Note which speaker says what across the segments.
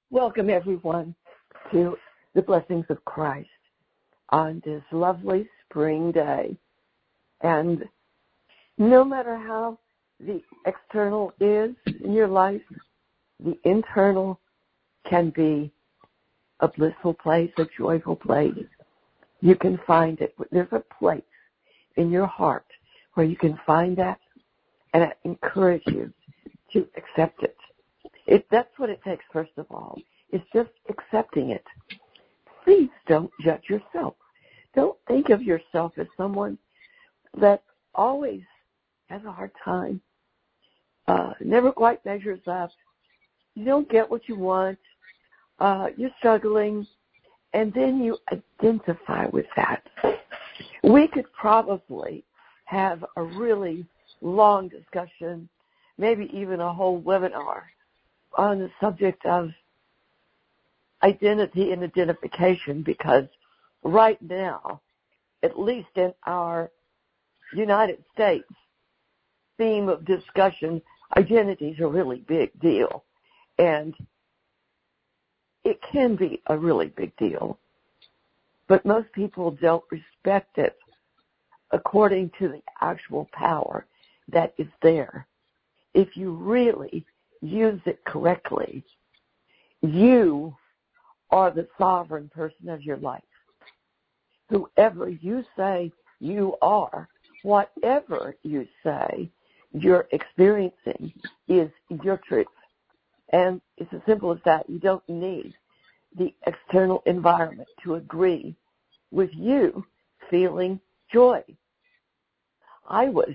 Speaker 1: Welcome, everyone, to the blessings of Christ on this lovely spring day. And no matter how the external is in your life, the internal can be a blissful place, a joyful place. You can find it. There's a place in your heart where you can find that, and I encourage you to accept it. That's what it takes, first of all. It's just accepting it. Please don't judge yourself. Don't think of yourself as someone that always has a hard time, never quite measures up. You don't get what you want. You're struggling, and then you identify with that. We could probably have a really long discussion, maybe even a whole webinar on the subject of identity and identification, because right now, at least in our United States theme of discussion, identity is a really big deal. And it can be a really big deal, but most people don't respect it according to the actual power that is there. If you really use it correctly, you are the sovereign person of your life. Whoever you say you are, whatever you say you're experiencing is your truth. And it's as simple as that. You don't need the external environment to agree with you feeling joy. I was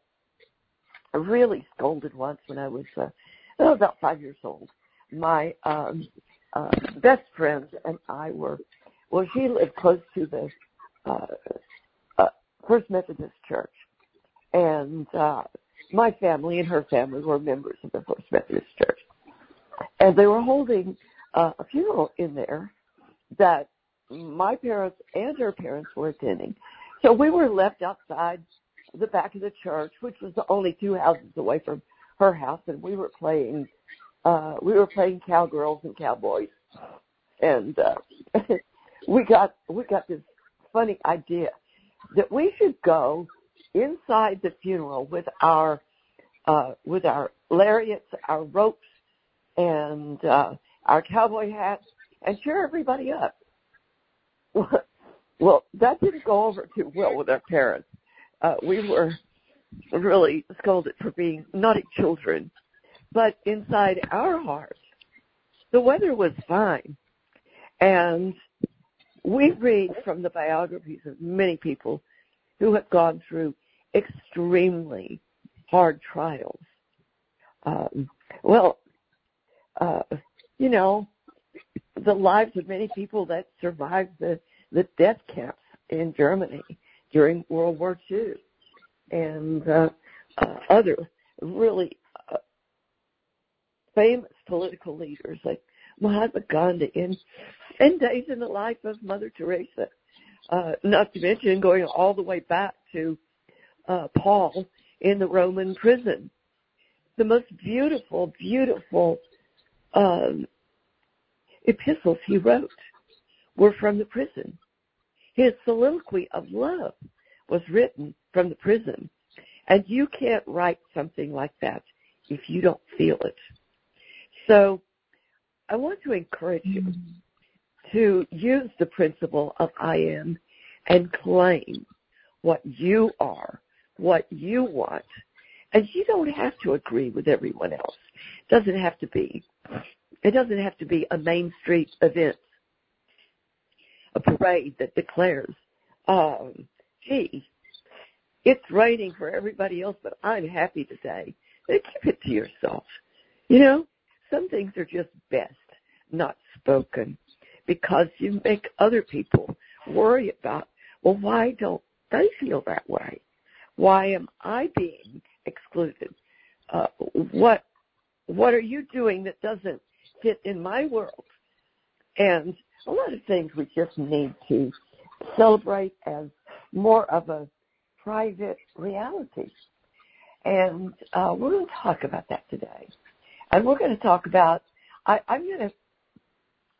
Speaker 1: really scolded once when I was about 5 years old. My best friend and I she lived close to the First Methodist Church. And my family and her family were members of the First Methodist Church. And they were holding a funeral in there that my parents and her parents were attending. So we were left outside the back of the church, which was only 2 houses away from her house, and we were playing cowgirls and cowboys. And we got this funny idea that we should go inside the funeral with our lariats, our ropes, and our cowboy hats, and cheer everybody up. Well, that didn't go over too well with our parents. We were really scolded for being naughty children. But inside our hearts, the weather was fine. And we read from the biographies of many people who have gone through extremely hard trials. The lives of many people that survived the death camps in Germany during World War II, and other really famous political leaders like Mahatma Gandhi, and days in the life of Mother Teresa, not to mention going all the way back to Paul in the Roman prison. The most beautiful, beautiful epistles he wrote were from the prison. His soliloquy of love was written from the prison. And you can't write something like that if you don't feel it. So I want to encourage you to use the principle of I am and claim what you are, what you want. And you don't have to agree with everyone else. It doesn't have to be a Main Street event, a parade that declares, it's raining for everybody else, but I'm happy today. Then keep it to yourself. Some things are just best not spoken, because you make other people worry about, well, why don't they feel that way? Why am I being excluded? What are you doing that doesn't fit in my world? And a lot of things we just need to celebrate as more of a private reality. And we're going to talk about that today. And we're going to talk about, I'm going to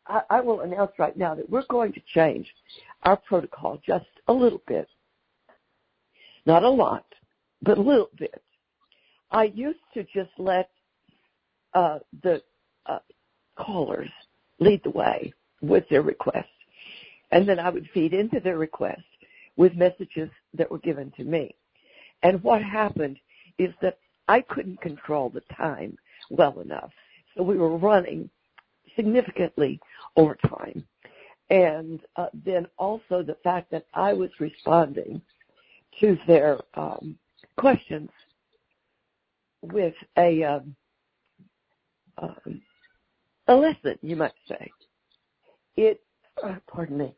Speaker 1: I will announce right now that we're going to change our protocol just a little bit. Not a lot, but a little bit. I used to just let the callers lead the way with their requests, and then I would feed into their request with messages that were given to me. And what happened is that I couldn't control the time well enough, so we were running significantly over time. And then also the fact that I was responding to their questions with a lesson, you might say. Pardon me.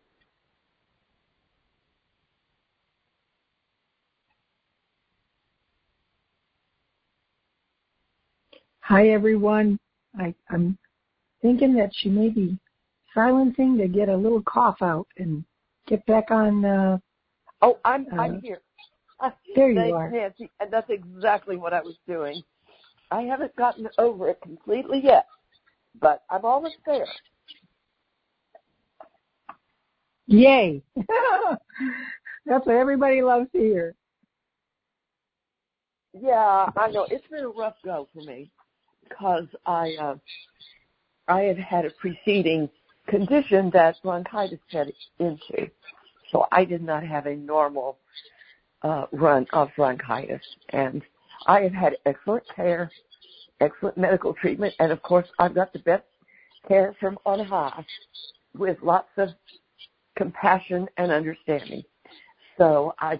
Speaker 2: Hi, everyone. I'm thinking that she may be silencing to get a little cough out and get back on.
Speaker 1: I'm here.
Speaker 2: There you are.
Speaker 1: Nancy, and that's exactly what I was doing. I haven't gotten over it completely yet, but I'm almost there.
Speaker 2: Yay. That's what everybody loves to hear.
Speaker 1: Yeah, I know. It's been a rough go for me because I had had a preceding condition that bronchitis fed into. So I did not have a normal run of bronchitis. And I have had excellent care, excellent medical treatment, and, of course, I've got the best care from on high with lots of compassion and understanding. So I'm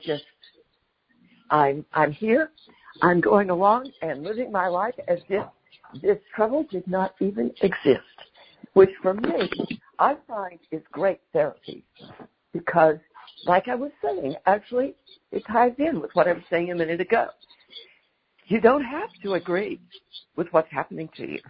Speaker 1: here. I'm going along and living my life as if this trouble did not even exist, which for me, I find is great therapy because, like I was saying, actually it ties in with what I was saying a minute ago. You don't have to agree with what's happening to you.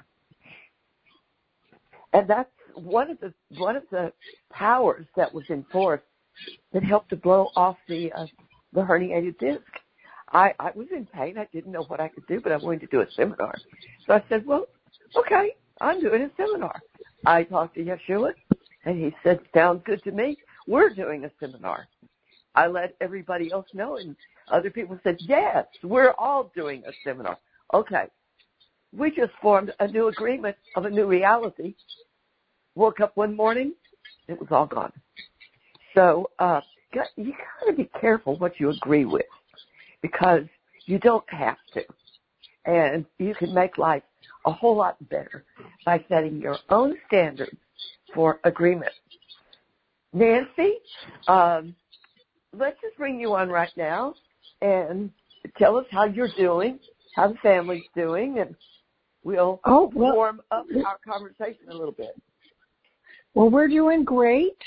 Speaker 1: And that's one of the powers that was enforced that helped to blow off the herniated disc. I was in pain. I didn't know what I could do, but I wanted to do a seminar. So I said, well, okay, I'm doing a seminar. I talked to Yeshua, and he said, sounds good to me. We're doing a seminar. I let everybody else know, and other people said, yes, we're all doing a seminar. Okay. We just formed a new agreement of a new reality. Woke up one morning, it was all gone. So you got to be careful what you agree with because you don't have to. And you can make life a whole lot better by setting your own standards for agreement. Nancy, let's just bring you on right now and tell us how you're doing, how the family's doing, and we'll warm up our conversation a little bit.
Speaker 2: Well, we're doing great.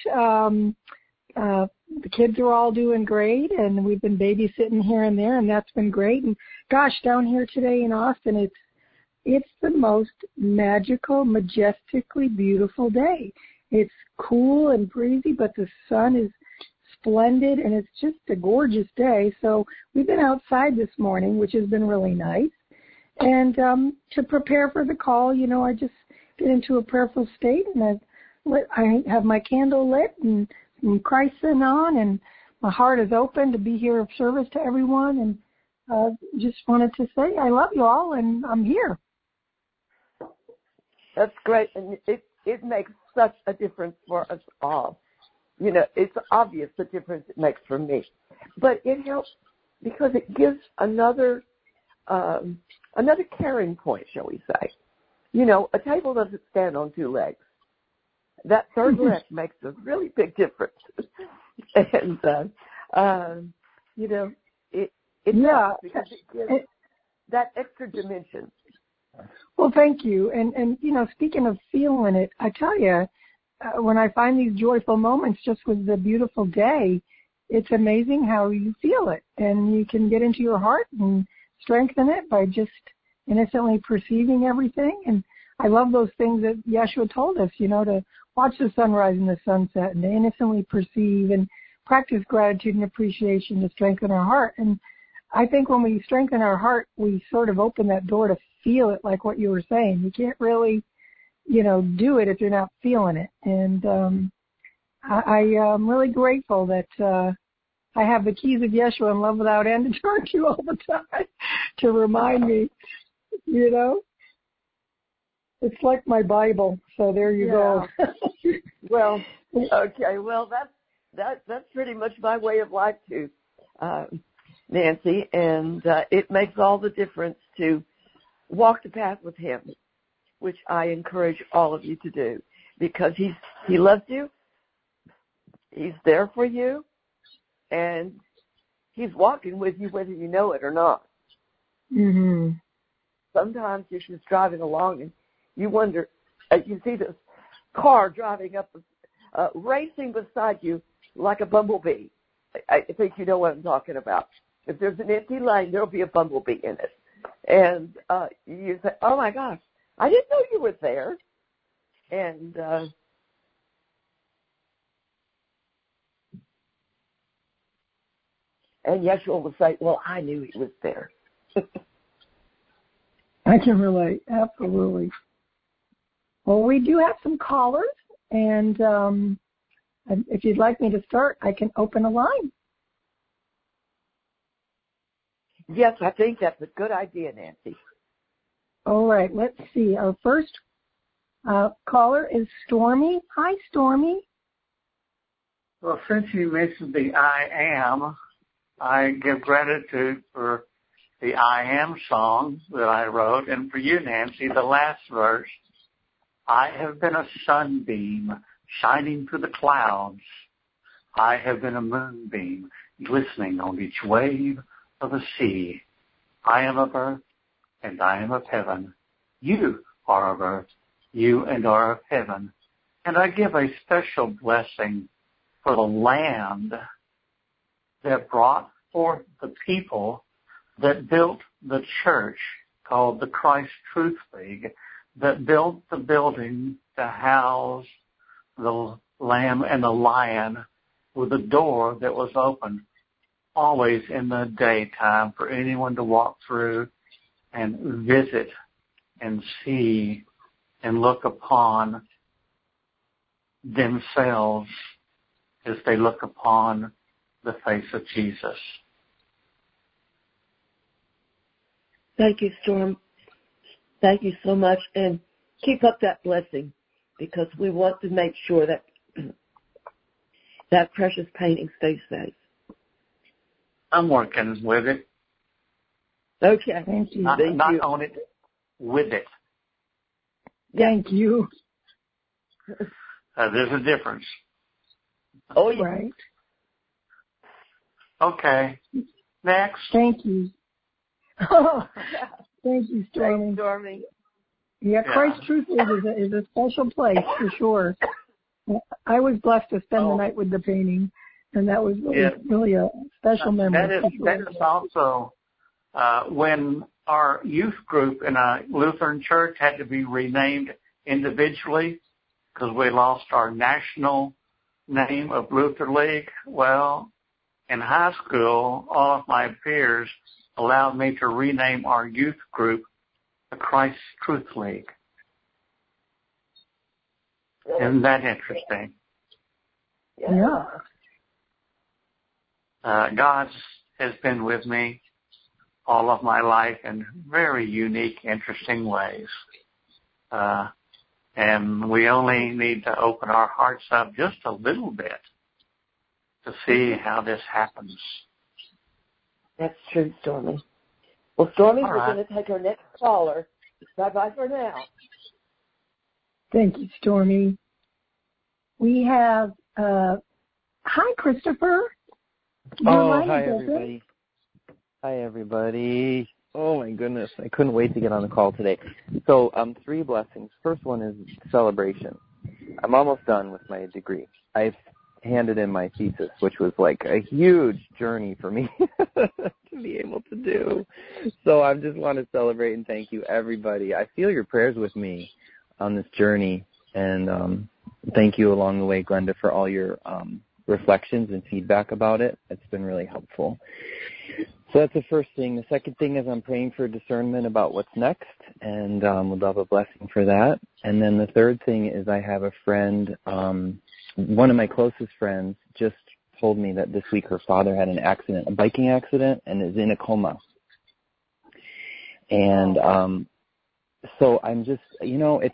Speaker 2: The kids are all doing great, and we've been babysitting here and there, and that's been great. And gosh, down here today in Austin, it's the most magical, majestically beautiful day. It's cool and breezy, but the sun is splendid, and it's just a gorgeous day. So we've been outside this morning, which has been really nice. And to prepare for the call, I just get into a prayerful state, and I have my candle lit and some Christen on, and my heart is open to be here of service to everyone. And just wanted to say I love you all, and I'm here.
Speaker 1: That's great, and it makes such a difference for us all. It's obvious the difference it makes for me, but it helps because it gives another caring point, shall we say. A table doesn't stand on two legs. That third leg makes a really big difference. And, it does because it gives that extra dimension.
Speaker 2: Well, thank you. And speaking of feeling it, I tell you, when I find these joyful moments just with the beautiful day, it's amazing how you feel it. And you can get into your heart and strengthen it by just innocently perceiving everything. And I love those things that Yeshua told us, to watch the sunrise and the sunset and to innocently perceive and practice gratitude and appreciation to strengthen our heart. And I think when we strengthen our heart, we sort of open that door to feel it, like what you were saying. You can't really, do it if you're not feeling it. And I am really grateful that I have the keys of Yeshua and love without end to turn to all the time to remind me, It's like my Bible, so there you go.
Speaker 1: Well, okay. Well, that's pretty much my way of life too, Nancy, and it makes all the difference to walk the path with Him, which I encourage all of you to do, because He loves you, He's there for you, and He's walking with you whether you know it or not.
Speaker 2: Mm-hmm.
Speaker 1: Sometimes you're just driving along and you wonder, you see this car driving up, racing beside you like a bumblebee. I think you know what I'm talking about. If there's an empty lane, there'll be a bumblebee in it. And you say, oh, my gosh, I didn't know you were there. And Yeshua will say, well, I knew He was there.
Speaker 2: I can relate, absolutely. Well, we do have some callers, and if you'd like me to start, I can open a line.
Speaker 1: Yes, I think that's a good idea, Nancy.
Speaker 2: All right, let's see. Our first caller is Stormy. Hi, Stormy.
Speaker 3: Well, since you mentioned the I am, I give gratitude for the I am song that I wrote, and for you, Nancy, the last verse. I have been a sunbeam shining through the clouds. I have been a moonbeam glistening on each wave of the sea. I am of earth, and I am of heaven. You are of earth, you and are of heaven. And I give a special blessing for the land that brought forth the people that built the church called the Christ Truth League, that built the building to house the Lamb and the Lion with a door that was open always in the daytime for anyone to walk through and visit and see and look upon themselves as they look upon the face of Jesus.
Speaker 1: Thank you, Storm. Thank you so much, and keep up that blessing, because we want to make sure that that precious painting stays safe.
Speaker 3: I'm working with it.
Speaker 1: Okay.
Speaker 2: Thank you.
Speaker 3: Not
Speaker 1: you.
Speaker 3: on it, with it.
Speaker 2: Thank you.
Speaker 3: There's a difference.
Speaker 1: Oh, yeah.
Speaker 2: Right.
Speaker 3: Okay. Next.
Speaker 2: Thank you. Oh, thank you, Stormy.
Speaker 1: Thanks, Stormy.
Speaker 2: Yeah, Christ Truth League is a special place for sure. I was blessed to spend the night with the painting, and that was really a special memory.
Speaker 3: That is also when our youth group in a Lutheran church had to be renamed individually because we lost our national name of Luther League. Well, in high school, all of my peers allowed me to rename our youth group the Christ Truth League. Isn't that interesting?
Speaker 2: Yeah.
Speaker 3: God has been with me all of my life in very unique, interesting ways. And we only need to open our hearts up just a little bit to see how this happens.
Speaker 1: That's true, Stormy. Well, Stormy,
Speaker 3: All
Speaker 1: we're
Speaker 3: right.
Speaker 1: going to take our next caller. Bye-bye for now.
Speaker 2: Thank you, Stormy. We have, hi, Christopher.
Speaker 4: Hi, everybody. Hi, everybody. Oh, my goodness. I couldn't wait to get on the call today. So, 3 blessings. First one is celebration. I'm almost done with my degree. I've handed in my thesis, which was like a huge journey for me to be able to do. So I just want to celebrate and thank you, everybody. I feel your prayers with me on this journey, and thank you along the way, Glenda, for all your reflections and feedback about it. It's been really helpful. So that's the first thing. The second thing is I'm praying for discernment about what's next, and would love a blessing for that. And then the third thing is I have a friend, one of my closest friends just told me that this week her father had an accident, a biking accident, and is in a coma. And so I'm just, it's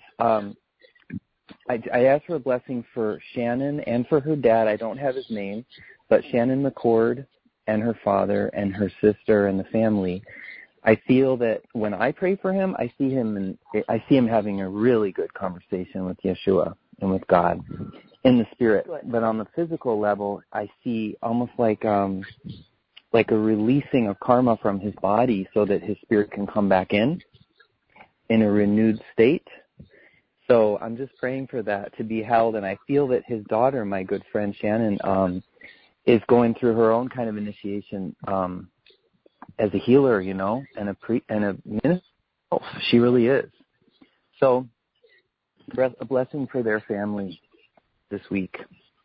Speaker 4: I asked for a blessing for Shannon and for her dad. I don't have his name, but Shannon McCord and her father and her sister and the family. I feel that when I pray for him, I see him having a really good conversation with Yeshua and with God in the spirit. Good. But on the physical level, I see almost like a releasing of karma from his body so that his spirit can come back in a renewed state. So I'm just praying for that to be held, and I feel that his daughter, my good friend Shannon, is going through her own kind of initiation as a healer, and a minister. She really is. So a blessing for their family this week.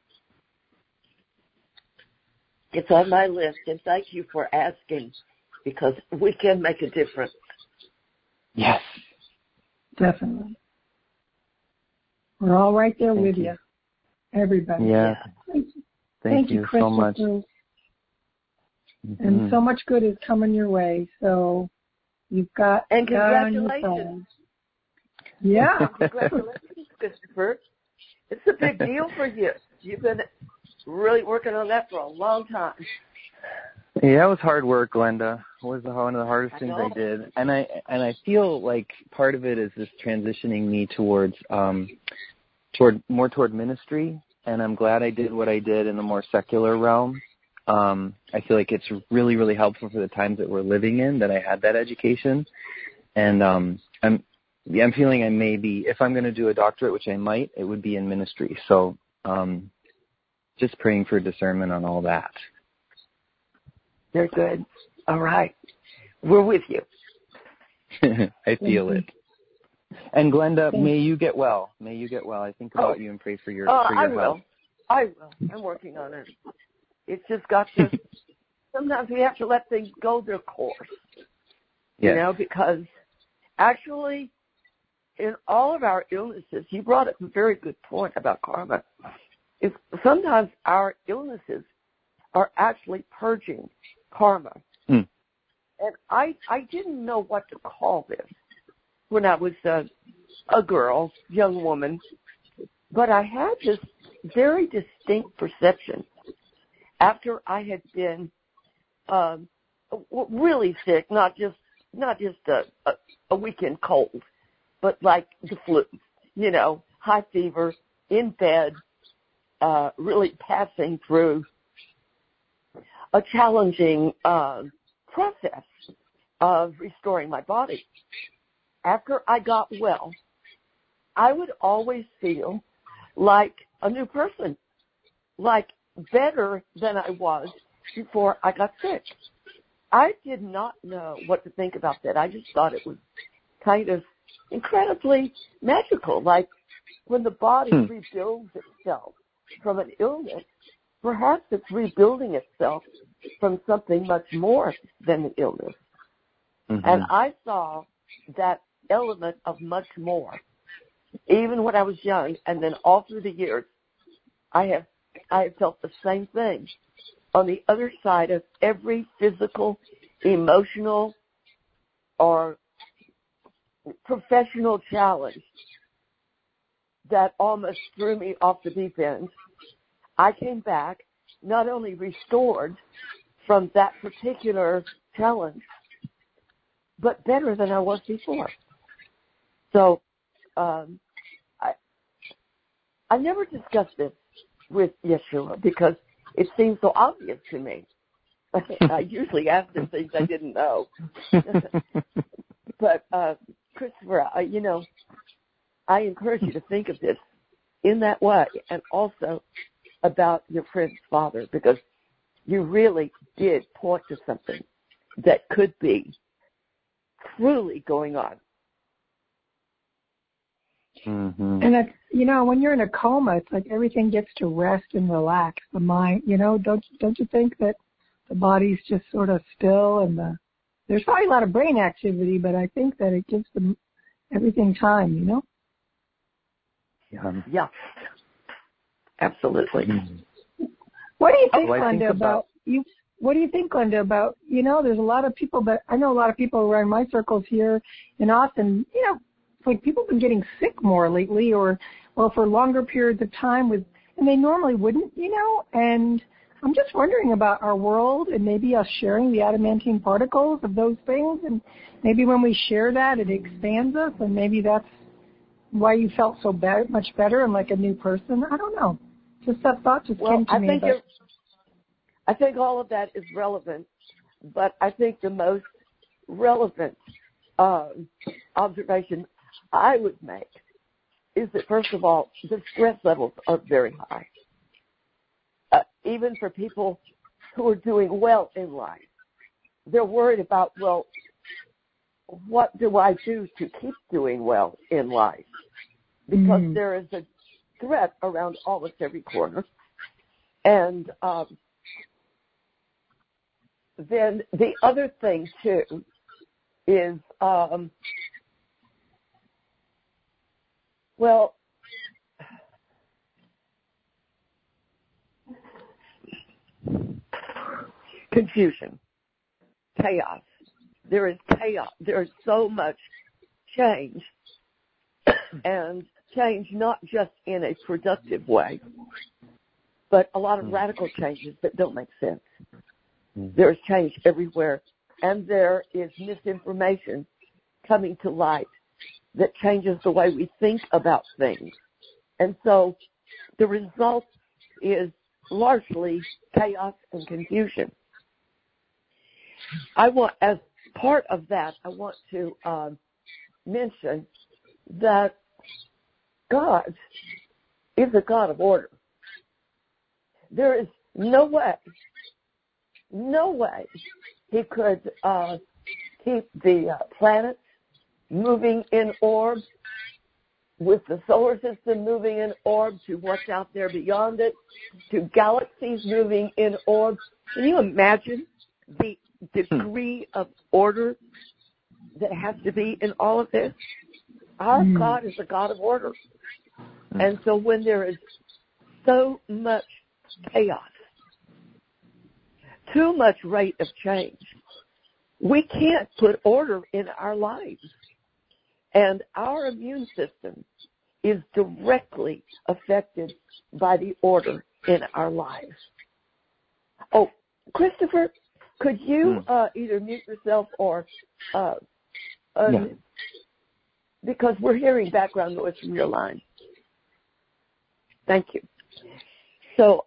Speaker 1: It's on my list, and thank you for asking, because we can make a difference.
Speaker 4: Yes.
Speaker 2: Definitely. We're all right there with you. Everybody.
Speaker 4: Yeah. Thank you so much.
Speaker 2: And so much good is coming your way. So you've got
Speaker 1: and
Speaker 2: God
Speaker 1: congratulations.
Speaker 2: on your side. Yeah.
Speaker 1: Congratulations, Christopher. It's a big deal for you. You've been really working on that for a long time.
Speaker 4: Yeah, it was hard work, Glenda. It was one of the hardest things I did. And I feel like part of it is this transitioning me toward ministry. And I'm glad I did what I did in the more secular realm. I feel like it's really, really helpful for the times that we're living in that I had that education. And I'm feeling I may be, if I'm going to do a doctorate, which I might, it would be in ministry. So just praying for discernment on all that.
Speaker 1: You're good. All right. We're with you.
Speaker 4: I feel it. And Glenda, may you get well. May you get well. I think about you and pray for your health.
Speaker 1: I will. I'm working on it. It's just got to, sometimes we have to let things go their course.
Speaker 4: Yes.
Speaker 1: Because actually in all of our illnesses, you brought up a very good point about karma. Sometimes our illnesses are actually purging karma. And I didn't know what to call this when I was a girl, young woman, but I had this very distinct perception after I had been really sick, not just a weekend cold, but like the flu, high fever, in bed, really passing through a challenging process of restoring my body. After I got well, I would always feel like a new person, like better than I was before I got sick. I did not know what to think about that. I just thought it was kind of incredibly magical, like when the body rebuilds itself from an illness, perhaps it's rebuilding itself from something much more than an illness. Mm-hmm. And I saw that element of much more, even when I was young, and then all through the years, I have felt the same thing. On the other side of every physical, emotional, or professional challenge that almost threw me off the deep end, I came back not only restored from that particular challenge, but better than I was before. So I never discussed this with Yeshua because it seems so obvious to me. I usually ask him things I didn't know. But Christopher, I encourage you to think of this in that way, and also about your friend's father, because you really did point to something that could be truly going on.
Speaker 2: Mm-hmm. And it's, when you're in a coma, it's like everything gets to rest and relax. The mind, don't you think that the body's just sort of still, and there's probably a lot of brain activity, but I think that it gives them everything time, you know?
Speaker 1: Yeah. Absolutely.
Speaker 2: What do you think, Glenda, about you? What do you think, Glenda, about, there's a lot of people I know a lot of people around my circles here in Austin, it's like people have been getting sick more lately or for longer periods of time and they normally wouldn't, and I'm just wondering about our world and maybe us sharing the adamantine particles of those things, and maybe when we share that, it expands us, and maybe that's why you felt so much better and like a new person. I don't know. Just that thought just came to me.
Speaker 1: I think all of that is relevant, but I think the most relevant observation I would make is that, first of all, the stress levels are very high. Even for people who are doing well in life, they're worried about, what do I do to keep doing well in life? Because there is a threat around almost every corner. And then the other thing, too, is, confusion, chaos. There is chaos. There is so much change, and change not just in a productive way, but a lot of radical changes that don't make sense. There's change everywhere, and there is misinformation coming to light that changes the way we think about things. And so the result is largely chaos and confusion. As part of that, I want to mention that God is a God of order. There is no way he could keep the planets moving in orbs, with the solar system moving in orbs, to what's out there beyond it, to galaxies moving in orbs. Can you imagine the degree of order that has to be in all of this? Our God is a God of order. And so when there is so much chaos, too much rate of change, we can't put order in our lives. And our immune system is directly affected by the order in our lives. Oh, Christopher, could you either mute yourself or because we're hearing background noise from your line. Thank you. So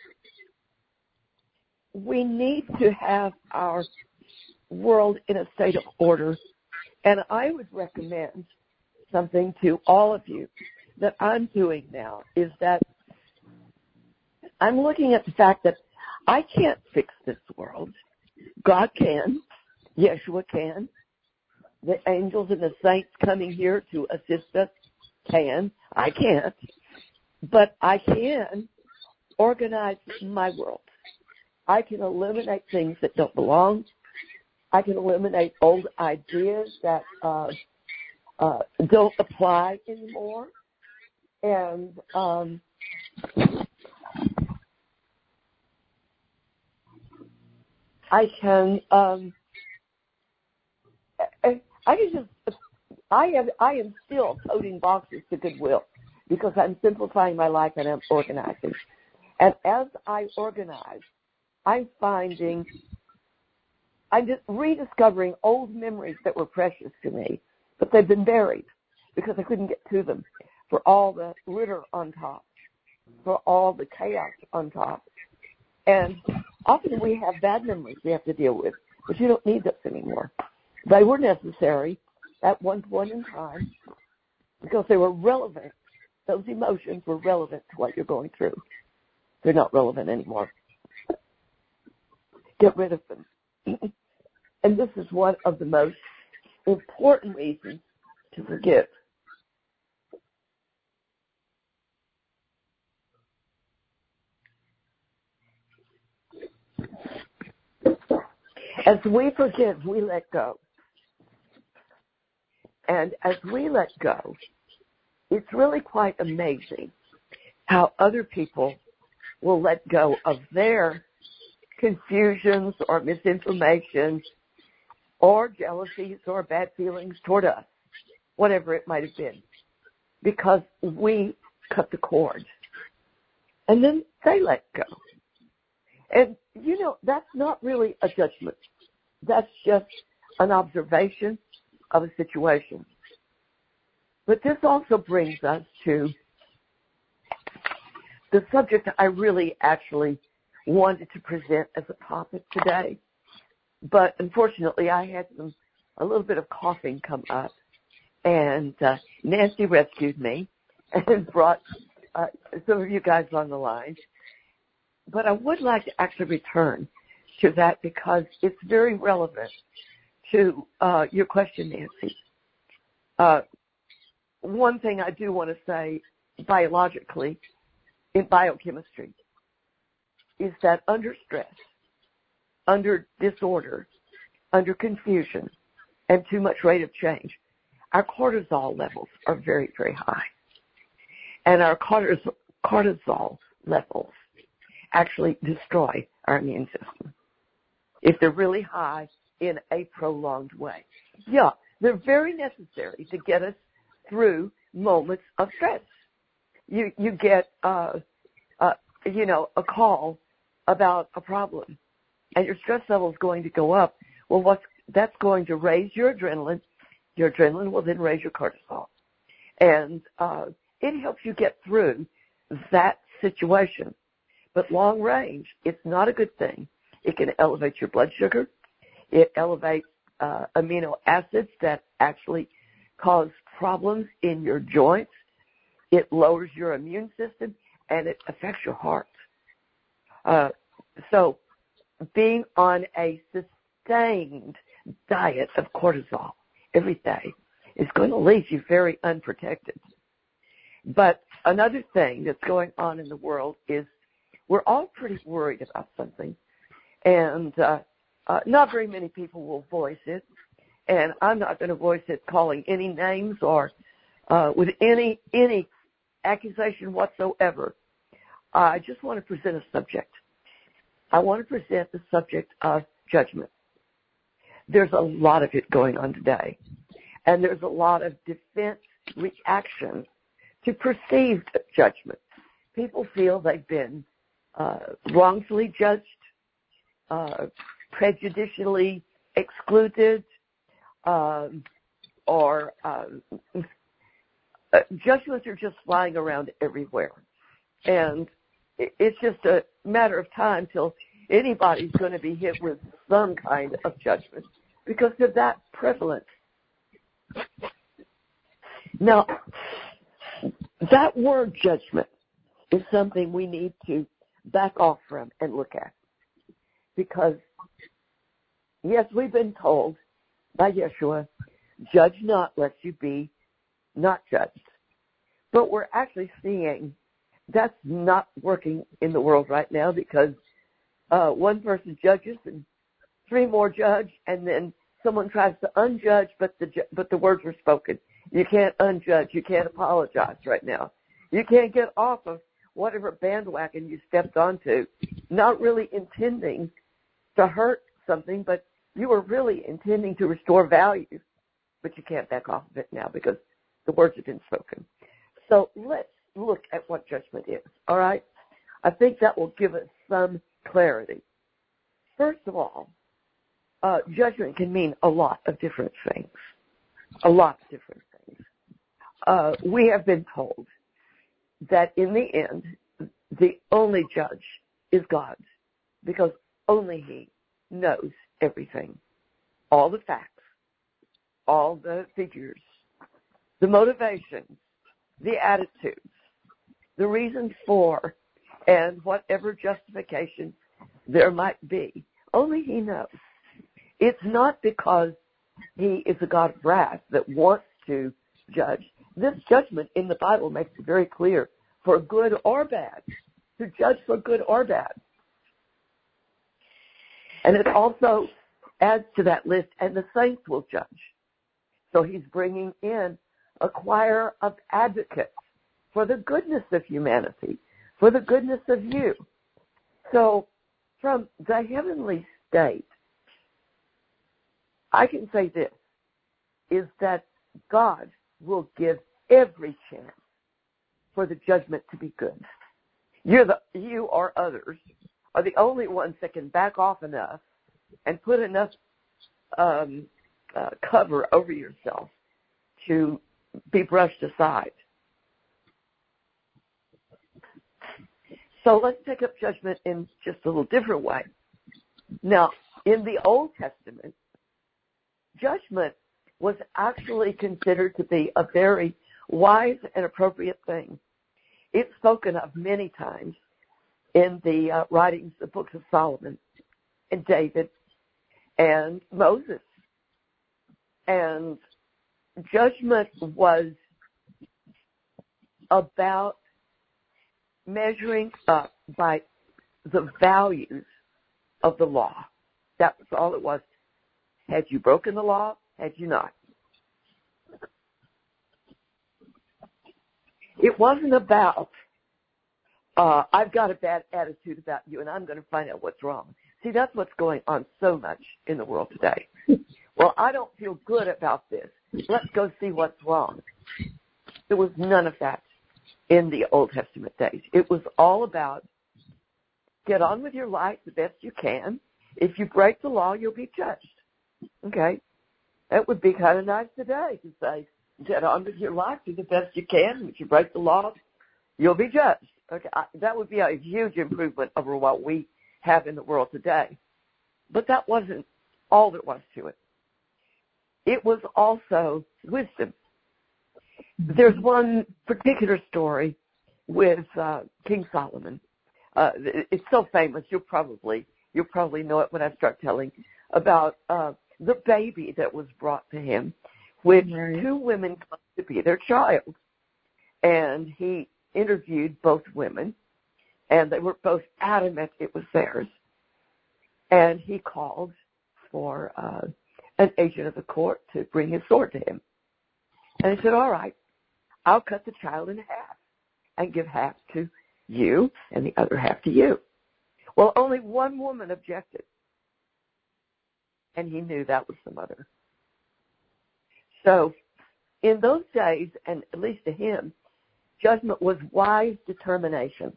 Speaker 1: we need to have our world in a state of order, and I would recommend something to all of you that I'm doing now, is that I'm looking at the fact that I can't fix this world. God can. Yeshua can. The angels and the saints coming here to assist us can. I can't. But I can organize my world. I can eliminate things that don't belong. I can eliminate old ideas that don't apply anymore. And I am still toting boxes to Goodwill because I'm simplifying my life and I'm organizing. And as I organize, I'm just rediscovering old memories that were precious to me, but they've been buried because I couldn't get to them, for all the litter on top, for all the chaos on top. And often we have bad memories we have to deal with, but you don't need those anymore. They were necessary at one point in time because they were relevant. Those emotions were relevant to what you're going through. They're not relevant anymore. Get rid of them. And this is one of the most important reasons to forgive. As we forgive, we let go. And as we let go, it's really quite amazing how other people will let go of their confusions or misinformation or jealousies or bad feelings toward us, whatever it might have been, because we cut the cord. And then they let go. And, that's not really a judgment. That's just an observation of a situation. But this also brings us to the subject I really actually wanted to present as a topic today. But unfortunately, I had a little bit of coughing come up. And Nancy rescued me and brought some of you guys on the line. But I would like to actually return to that because it's very relevant to your question, Nancy. One thing I do want to say biologically in biochemistry is that under stress, under disorder, under confusion, and too much rate of change, our cortisol levels are very, very high. And our cortisol levels actually destroy our immune system if they're really high in a prolonged way. Yeah, they're very necessary to get us through moments of stress. You get a call about a problem, and your stress level is going to go up. Well, that's going to raise your adrenaline. Your adrenaline will then raise your cortisol, and it helps you get through that situation. But long range, it's not a good thing. It can elevate your blood sugar. It elevates amino acids that actually cause problems in your joints. It lowers your immune system, and it affects your heart. So being on a sustained diet of cortisol every day is going to leave you very unprotected. But another thing that's going on in the world is we're all pretty worried about something, and not very many people will voice it, and I'm not going to voice it calling any names or with any accusation whatsoever. I just want to present a subject. I want to present the subject of judgment. There's a lot of it going on today, and there's a lot of defense reaction to perceived judgment. People feel they've been wrongfully judged, prejudicially excluded, or judgments are just flying around everywhere. And it's just a matter of time till anybody's going to be hit with some kind of judgment because they're that prevalent. Now, that word judgment is something we need to back off from and look at. Because, yes, we've been told by Yeshua, judge not lest you be not judged. But we're actually seeing that's not working in the world right now because one person judges and three more judge, and then someone tries to unjudge, but the words were spoken. You can't unjudge. You can't apologize right now. You can't get off of whatever bandwagon you stepped onto, not really intending to hurt something, but you were really intending to restore value, but you can't back off of it now because the words have been spoken. So let's look at what judgment is, all right? I think that will give us some clarity. First of all, judgment can mean a lot of different things, a lot of different things. We have been told that in the end, the only judge is God, because only He knows everything, all the facts, all the figures, the motivations, the attitudes, the reasons for, and whatever justification there might be. Only He knows. It's not because He is a God of wrath that wants to judge. This judgment in the Bible makes it very clear, for good or bad, to judge for good or bad. And it also adds to that list, and the saints will judge. So he's bringing in a choir of advocates for the goodness of humanity, for the goodness of you. So from the heavenly state, I can say this, is that God will give every chance for the judgment to be good. You or others are the only ones that can back off enough and put enough cover over yourself to be brushed aside. So let's take up judgment in just a little different way. Now, in the Old Testament, judgment was actually considered to be a very wise and appropriate thing. It's spoken of many times in the writings, the books of Solomon and David and Moses. And judgment was about measuring up by the values of the law. That was all it was. Had you broken the law? Had you not? It wasn't about, I've got a bad attitude about you and I'm going to find out what's wrong. See, that's what's going on so much in the world today. Well, I don't feel good about this. Let's go see what's wrong. There was none of that in the Old Testament days. It was all about get on with your life the best you can. If you break the law, you'll be judged. Okay? That would be kind of nice today to say, get on with your life, do the best you can. If you break the law, you'll be judged. Okay, that would be a huge improvement over what we have in the world today. But that wasn't all there was to it. It was also wisdom. There's one particular story with King Solomon. It's so famous, you'll probably know it when I start telling about the baby that was brought to him, which two women claimed to be their child. And he interviewed both women, and they were both adamant it was theirs. And he called for an agent of the court to bring his sword to him. And he said, all right, I'll cut the child in half and give half to you and the other half to you. Well, only one woman objected. And he knew that was the mother. So in those days, and at least to him, judgment was wise determination.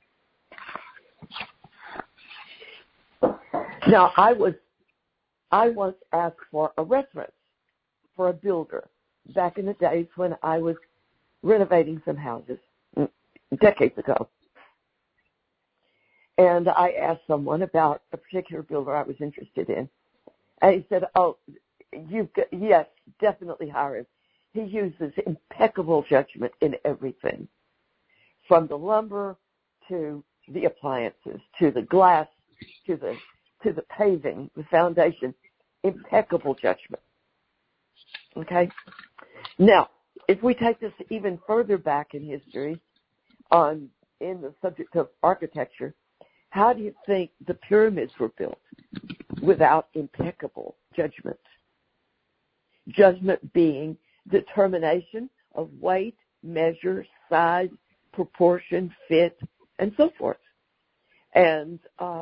Speaker 1: Now, I once asked for a reference for a builder back in the days when I was renovating some houses decades ago. And I asked someone about a particular builder I was interested in. And he said, yes, definitely hire him. He uses impeccable judgment in everything, from the lumber to the appliances, to the glass, to the paving, the foundation, impeccable judgment. Okay? Now, if we take this even further back in history, in the subject of architecture, how do you think the pyramids were built without impeccable judgment? Judgment being determination of weight, measure, size, proportion, fit, and so forth. And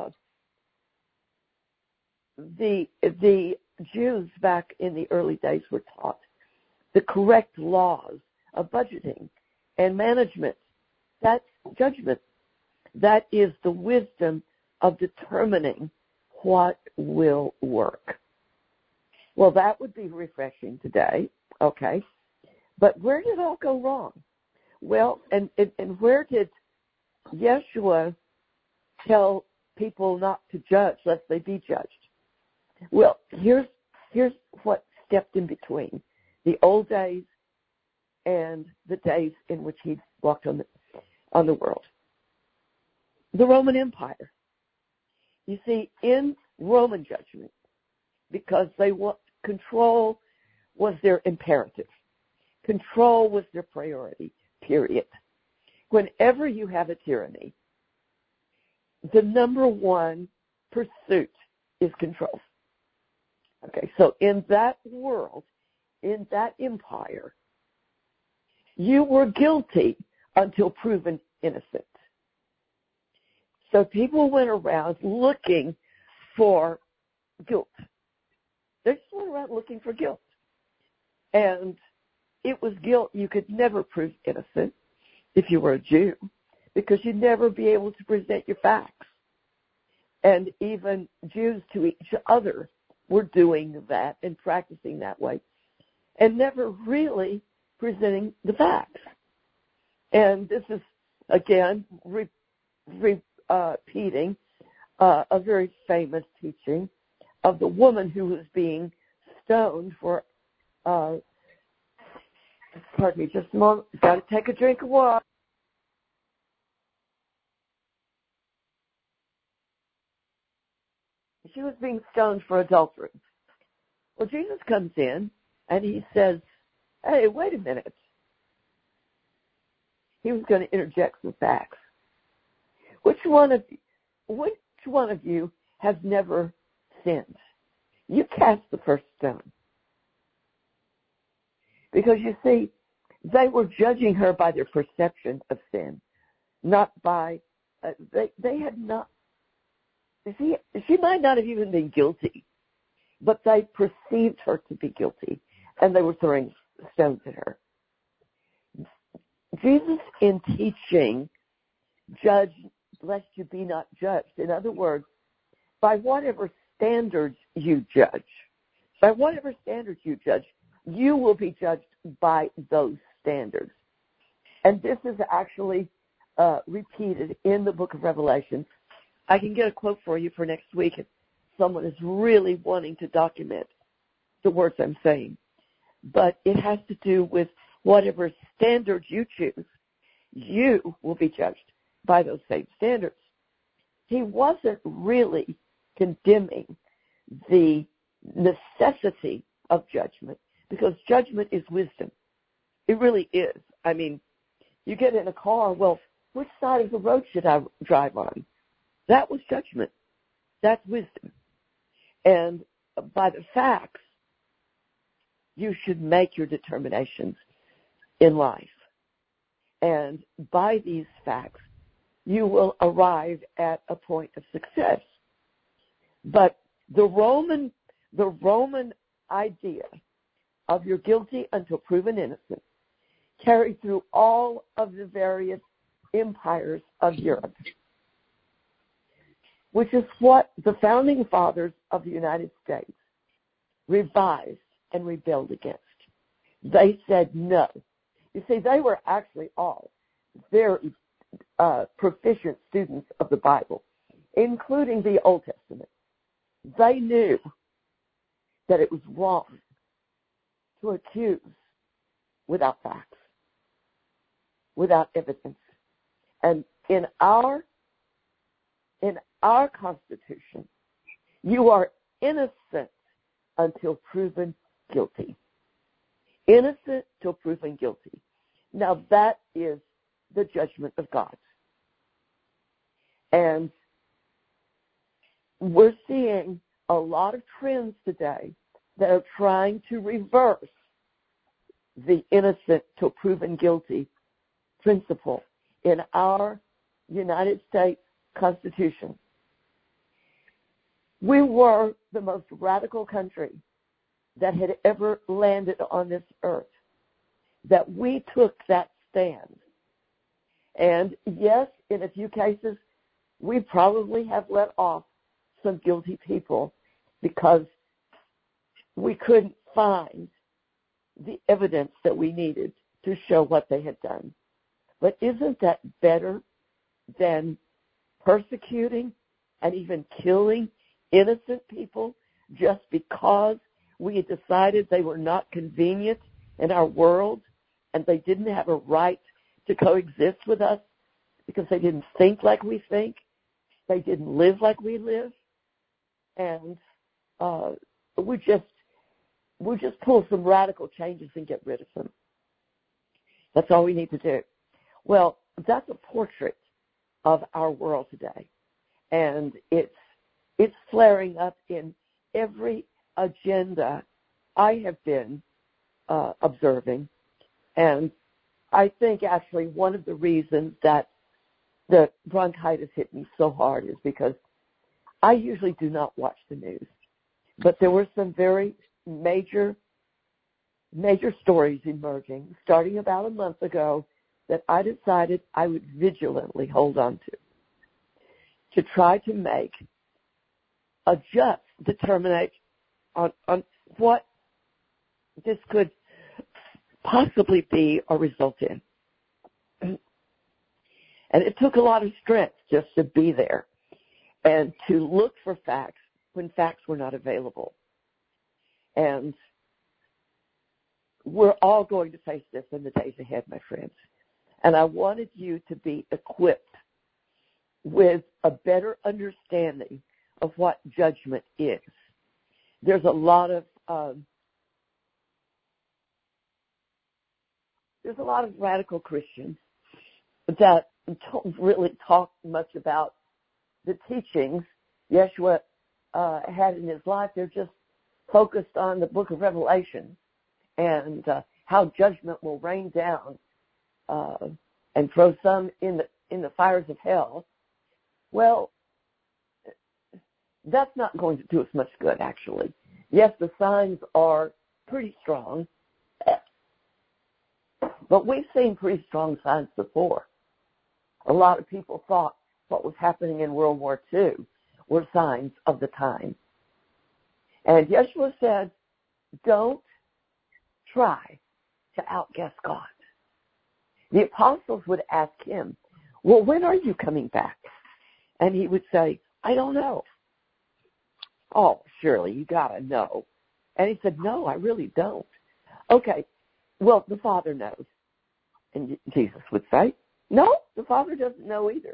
Speaker 1: the Jews back in the early days were taught the correct laws of budgeting and management. That's judgment. That is the wisdom of determining what will work. Well, that would be refreshing today, okay. But where did it all go wrong? Well, and where did Yeshua tell people not to judge lest they be judged? Well, here's what stepped in between the old days and the days in which he walked on the world. The Roman Empire. You see, in Roman judgment, because control was their imperative. Control was their priority, period. Whenever you have a tyranny, the number one pursuit is control. Okay, so in that world, in that empire, you were guilty until proven innocent. So people went around looking for guilt. They just went around looking for guilt. And it was guilt you could never prove innocent if you were a Jew, because you'd never be able to present your facts. And even Jews to each other were doing that and practicing that way and never really presenting the facts. And this is, again, repeating a very famous teaching of the woman who was being stoned for, pardon me just a moment, got to take a drink of water. She was being stoned for adultery. Well, Jesus comes in and he says, hey, wait a minute. He was going to interject some facts. Which one of you has never sinned? You cast the first stone. Because you see, they were judging her by their perception of sin, not by, they had not, you see, she might not have even been guilty, but they perceived her to be guilty, and they were throwing stones at her. Jesus, in teaching, judge lest you be not judged. In other words, by whatever standards you judge, you will be judged by those standards. And this is actually repeated in the book of Revelation. I can get a quote for you for next week if someone is really wanting to document the words I'm saying. But it has to do with whatever standards you choose, you will be judged by those same standards. He wasn't really condemning the necessity of judgment, because judgment is wisdom. It really is. I mean, you get in a car, well, which side of the road should I drive on? That was judgment. That's wisdom. And by the facts, you should make your determinations in life. And by these facts, you will arrive at a point of success. But the Roman idea of you're guilty until proven innocent carried through all of the various empires of Europe, which is what the founding fathers of the United States revised and rebelled against. They said no. You see, they were actually all very proficient students of the Bible, including the Old Testament. They knew that it was wrong to accuse without facts, without evidence. And in our Constitution, you are innocent until proven guilty. Innocent till proven guilty. Now that is the judgment of God. And we're seeing a lot of trends today that are trying to reverse the innocent till proven guilty principle in our United States Constitution. We were the most radical country that had ever landed on this earth, that we took that stand. And yes, in a few cases, we probably have let off some guilty people because we couldn't find the evidence that we needed to show what they had done. But isn't that better than persecuting and even killing innocent people just because we had decided they were not convenient in our world and they didn't have a right to coexist with us because they didn't think like we think, they didn't live like we live, and we just pull some radical changes and get rid of them. That's all we need to do. Well, that's a portrait of our world today, and it's flaring up in every agenda I have been observing, and I think actually one of the reasons that the bronchitis hit me so hard is because I usually do not watch the news, but there were some very major stories emerging starting about a month ago that I decided I would vigilantly hold on to try to make a just determination on what this could possibly be or result in. And it took a lot of strength just to be there and to look for facts when facts were not available. And we're all going to face this in the days ahead, my friends. And I wanted you to be equipped with a better understanding of what judgment is. There's a lot of radical Christians that don't really talk much about the teachings Yeshua had in his life. They're just focused on the book of Revelation and how judgment will rain down and throw some in the fires of hell. Well, that's not going to do us much good, actually. Yes, the signs are pretty strong, but we've seen pretty strong signs before. A lot of people thought what was happening in World War II were signs of the time. And Yeshua said, don't try to outguess God. The apostles would ask him, well, when are you coming back? And he would say, I don't know. Oh, surely you got to know. And he said, no, I really don't. Okay, well, the Father knows. And Jesus would say, no, the Father doesn't know either.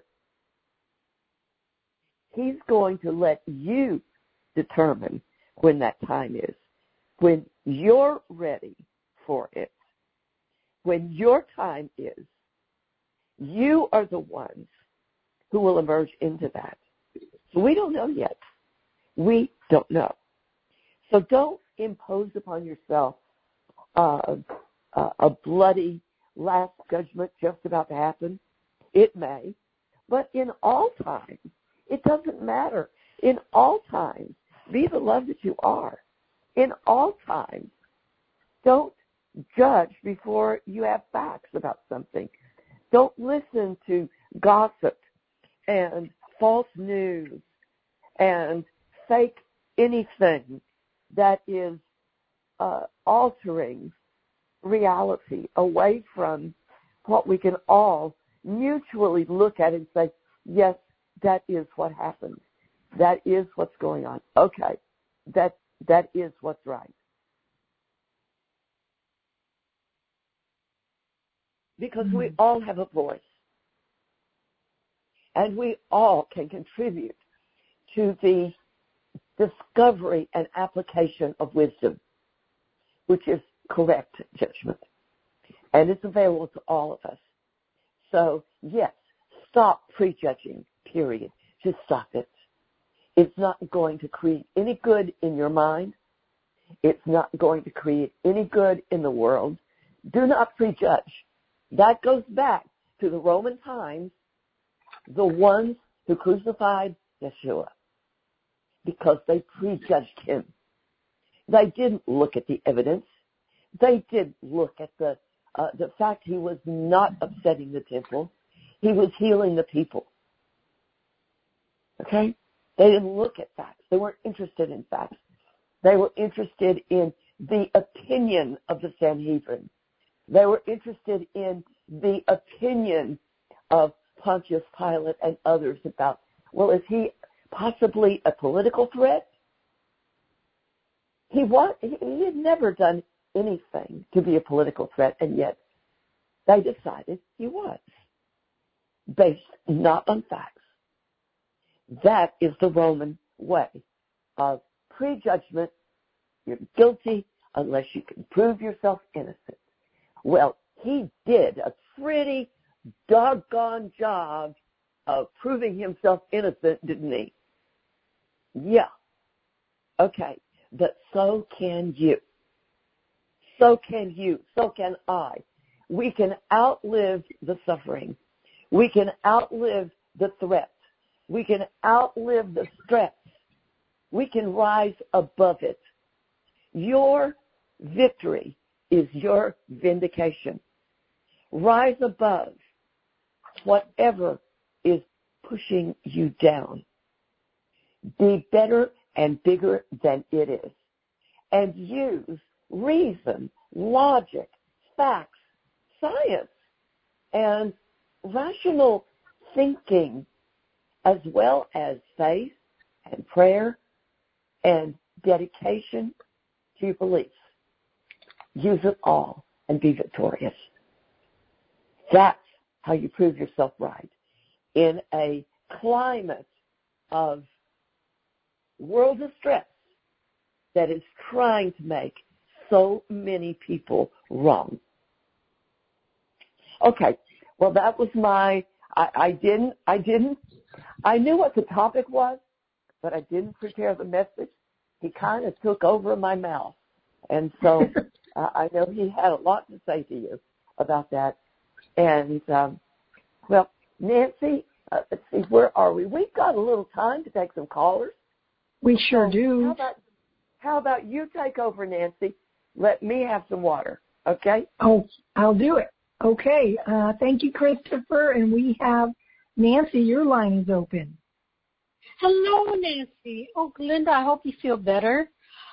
Speaker 1: He's going to let you determine when that time is, when you're ready for it, when your time is. You are the ones who will emerge into that. We don't know yet. We don't know. So don't impose upon yourself a bloody last judgment just about to happen. It may, but in all times, it doesn't matter. In all times, be the love that you are. In all times, don't judge before you have facts about something. Don't listen to gossip and false news and fake anything that is altering reality away from what we can all mutually look at and say, yes, that is what happened. That is what's going on. Okay, that is what's right. Because we all have a voice. And we all can contribute to the discovery and application of wisdom, which is correct judgment. And it's available to all of us. So, yes, stop prejudging, period. Just stop it. It's not going to create any good in your mind. It's not going to create any good in the world. Do not prejudge. That goes back to the Roman times, the ones who crucified Yeshua, because they prejudged him. They didn't look at the evidence. They didn't look at the fact he was not upsetting the temple. He was healing the people. Okay? They didn't look at facts. They weren't interested in facts. They were interested in the opinion of the Sanhedrin. They were interested in the opinion of Pontius Pilate and others about, well, is he possibly a political threat? He had never done anything to be a political threat, and yet they decided he was, based not on facts. That is the Roman way of prejudgment. You're guilty unless you can prove yourself innocent. Well, he did a pretty doggone job of proving himself innocent, didn't he? Yeah. Okay. but so can you. So can you. So can I. We can outlive the suffering. We can outlive the threats. We can outlive the stress. We can rise above it. Your victory is your vindication. Rise above whatever is pushing you down. Be better and bigger than it is. And use reason, logic, facts, science, and rational thinking, as well as faith and prayer and dedication to your beliefs. Use it all and be victorious. That's how you prove yourself right in a climate of world of stress that is trying to make so many people wrong. Okay, well that was I knew what the topic was, but I didn't prepare the message. He kind of took over my mouth. And so I know he had a lot to say to you about that. And, well, Nancy, let's see, where are we? We've got a little time to take some callers.
Speaker 2: We sure do.
Speaker 1: How about you take over, Nancy? Let me have some water, okay?
Speaker 2: Oh, I'll do it. Okay. Thank you, Christopher. And we have Nancy, your line is open.
Speaker 5: Hello, Nancy. Oh, Glenda, I hope you feel better.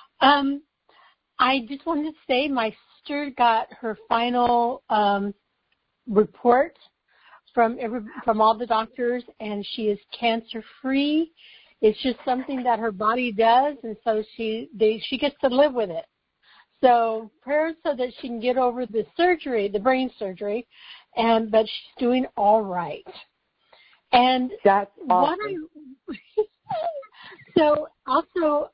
Speaker 5: I just wanted to say my sister got her final report from all the doctors, and she is cancer-free. It's just something that her body does, and so she gets to live with it. So prayers so that she can get over the surgery, the brain surgery, but she's doing all right. And
Speaker 1: that's awesome.
Speaker 5: So also,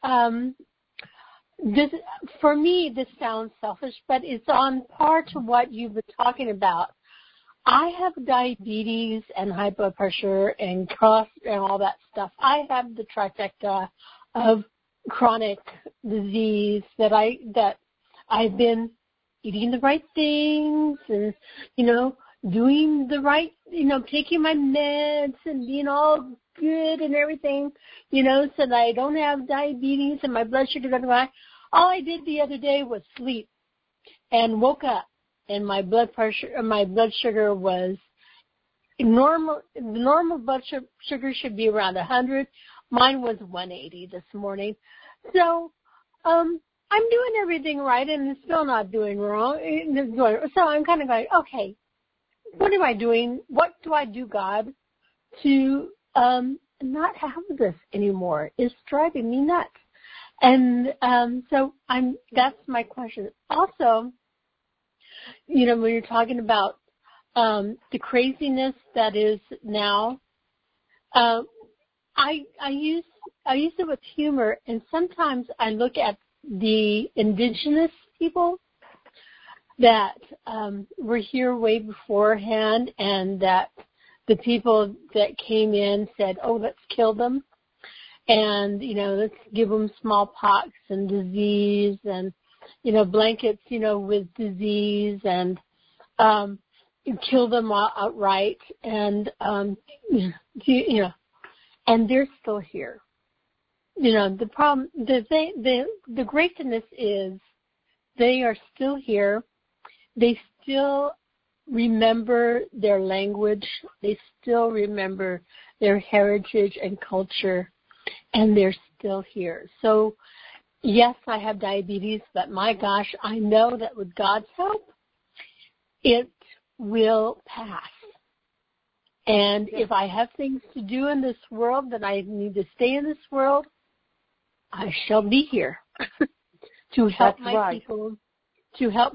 Speaker 5: for me, this sounds selfish, but it's on par to what you've been talking about. I have diabetes and high blood pressure and cough and all that stuff. I have the trifecta of chronic disease that I've been eating the right things and, doing the right, taking my meds and being all good and everything, so that I don't have diabetes and my blood sugar doesn't go high. All I did the other day was sleep and woke up and my blood sugar was normal. The normal blood sugar should be around 100. Mine was 180 this morning. So, I'm doing everything right and it's still not doing wrong. So I'm kind of going, okay, what am I doing? What do I do, God, to not have this anymore? It's driving me nuts. And so that's my question. Also, when you're talking about the craziness that is now, I use it with humor, and sometimes I look at the indigenous people that were here way beforehand, and that the people that came in said, oh, let's kill them, and, let's give them smallpox and disease and, blankets, with disease and kill them outright, and, and they're still here. The problem, the greatness is they are still here. They still remember their language. They still remember their heritage and culture, and they're still here. So, yes, I have diabetes, but my gosh, I know that with God's help, it will pass. And if I have things to do in this world, that I need to stay in this world, I shall be here to help people, to help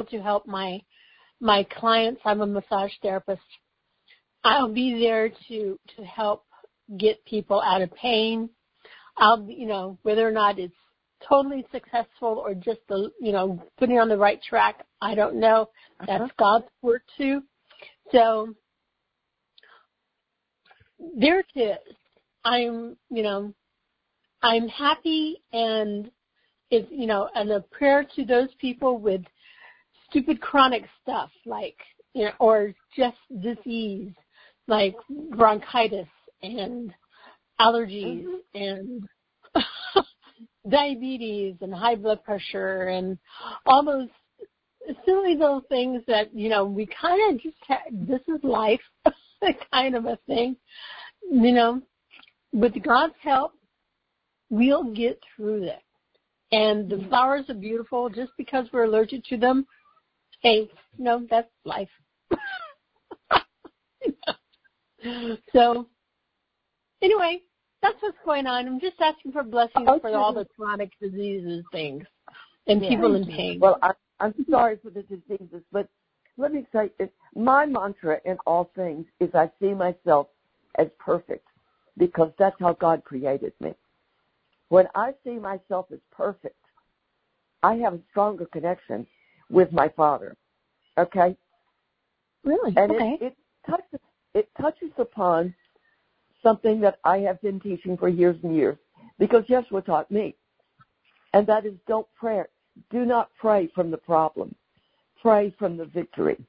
Speaker 5: my clients. I'm a massage therapist. I'll be there to help get people out of pain. Whether or not it's totally successful or just putting on the right track, I don't know. That's God's work too. So there it is. I'm happy and it's, you know, and a prayer to those people with stupid chronic stuff like, you know, or just disease like bronchitis and allergies and diabetes and high blood pressure and all those silly little things that, you know, we kind of just this is life kind of a thing. You know, with God's help, we'll get through that. And the flowers are beautiful just because we're allergic to them. Hey, you know, that's life. So, anyway, that's what's going on. I'm just asking for blessings for all the chronic diseases things and people in pain.
Speaker 1: Well, I'm sorry for the diseases, but let me say, my mantra in all things is I see myself as perfect because that's how God created me. When I see myself as perfect, I have a stronger connection with my Father. Okay?
Speaker 5: Really?
Speaker 1: And
Speaker 5: okay.
Speaker 1: It touches upon something that I have been teaching for years and years because Yeshua taught me. And that is do not pray from the problem. Pray from the victory.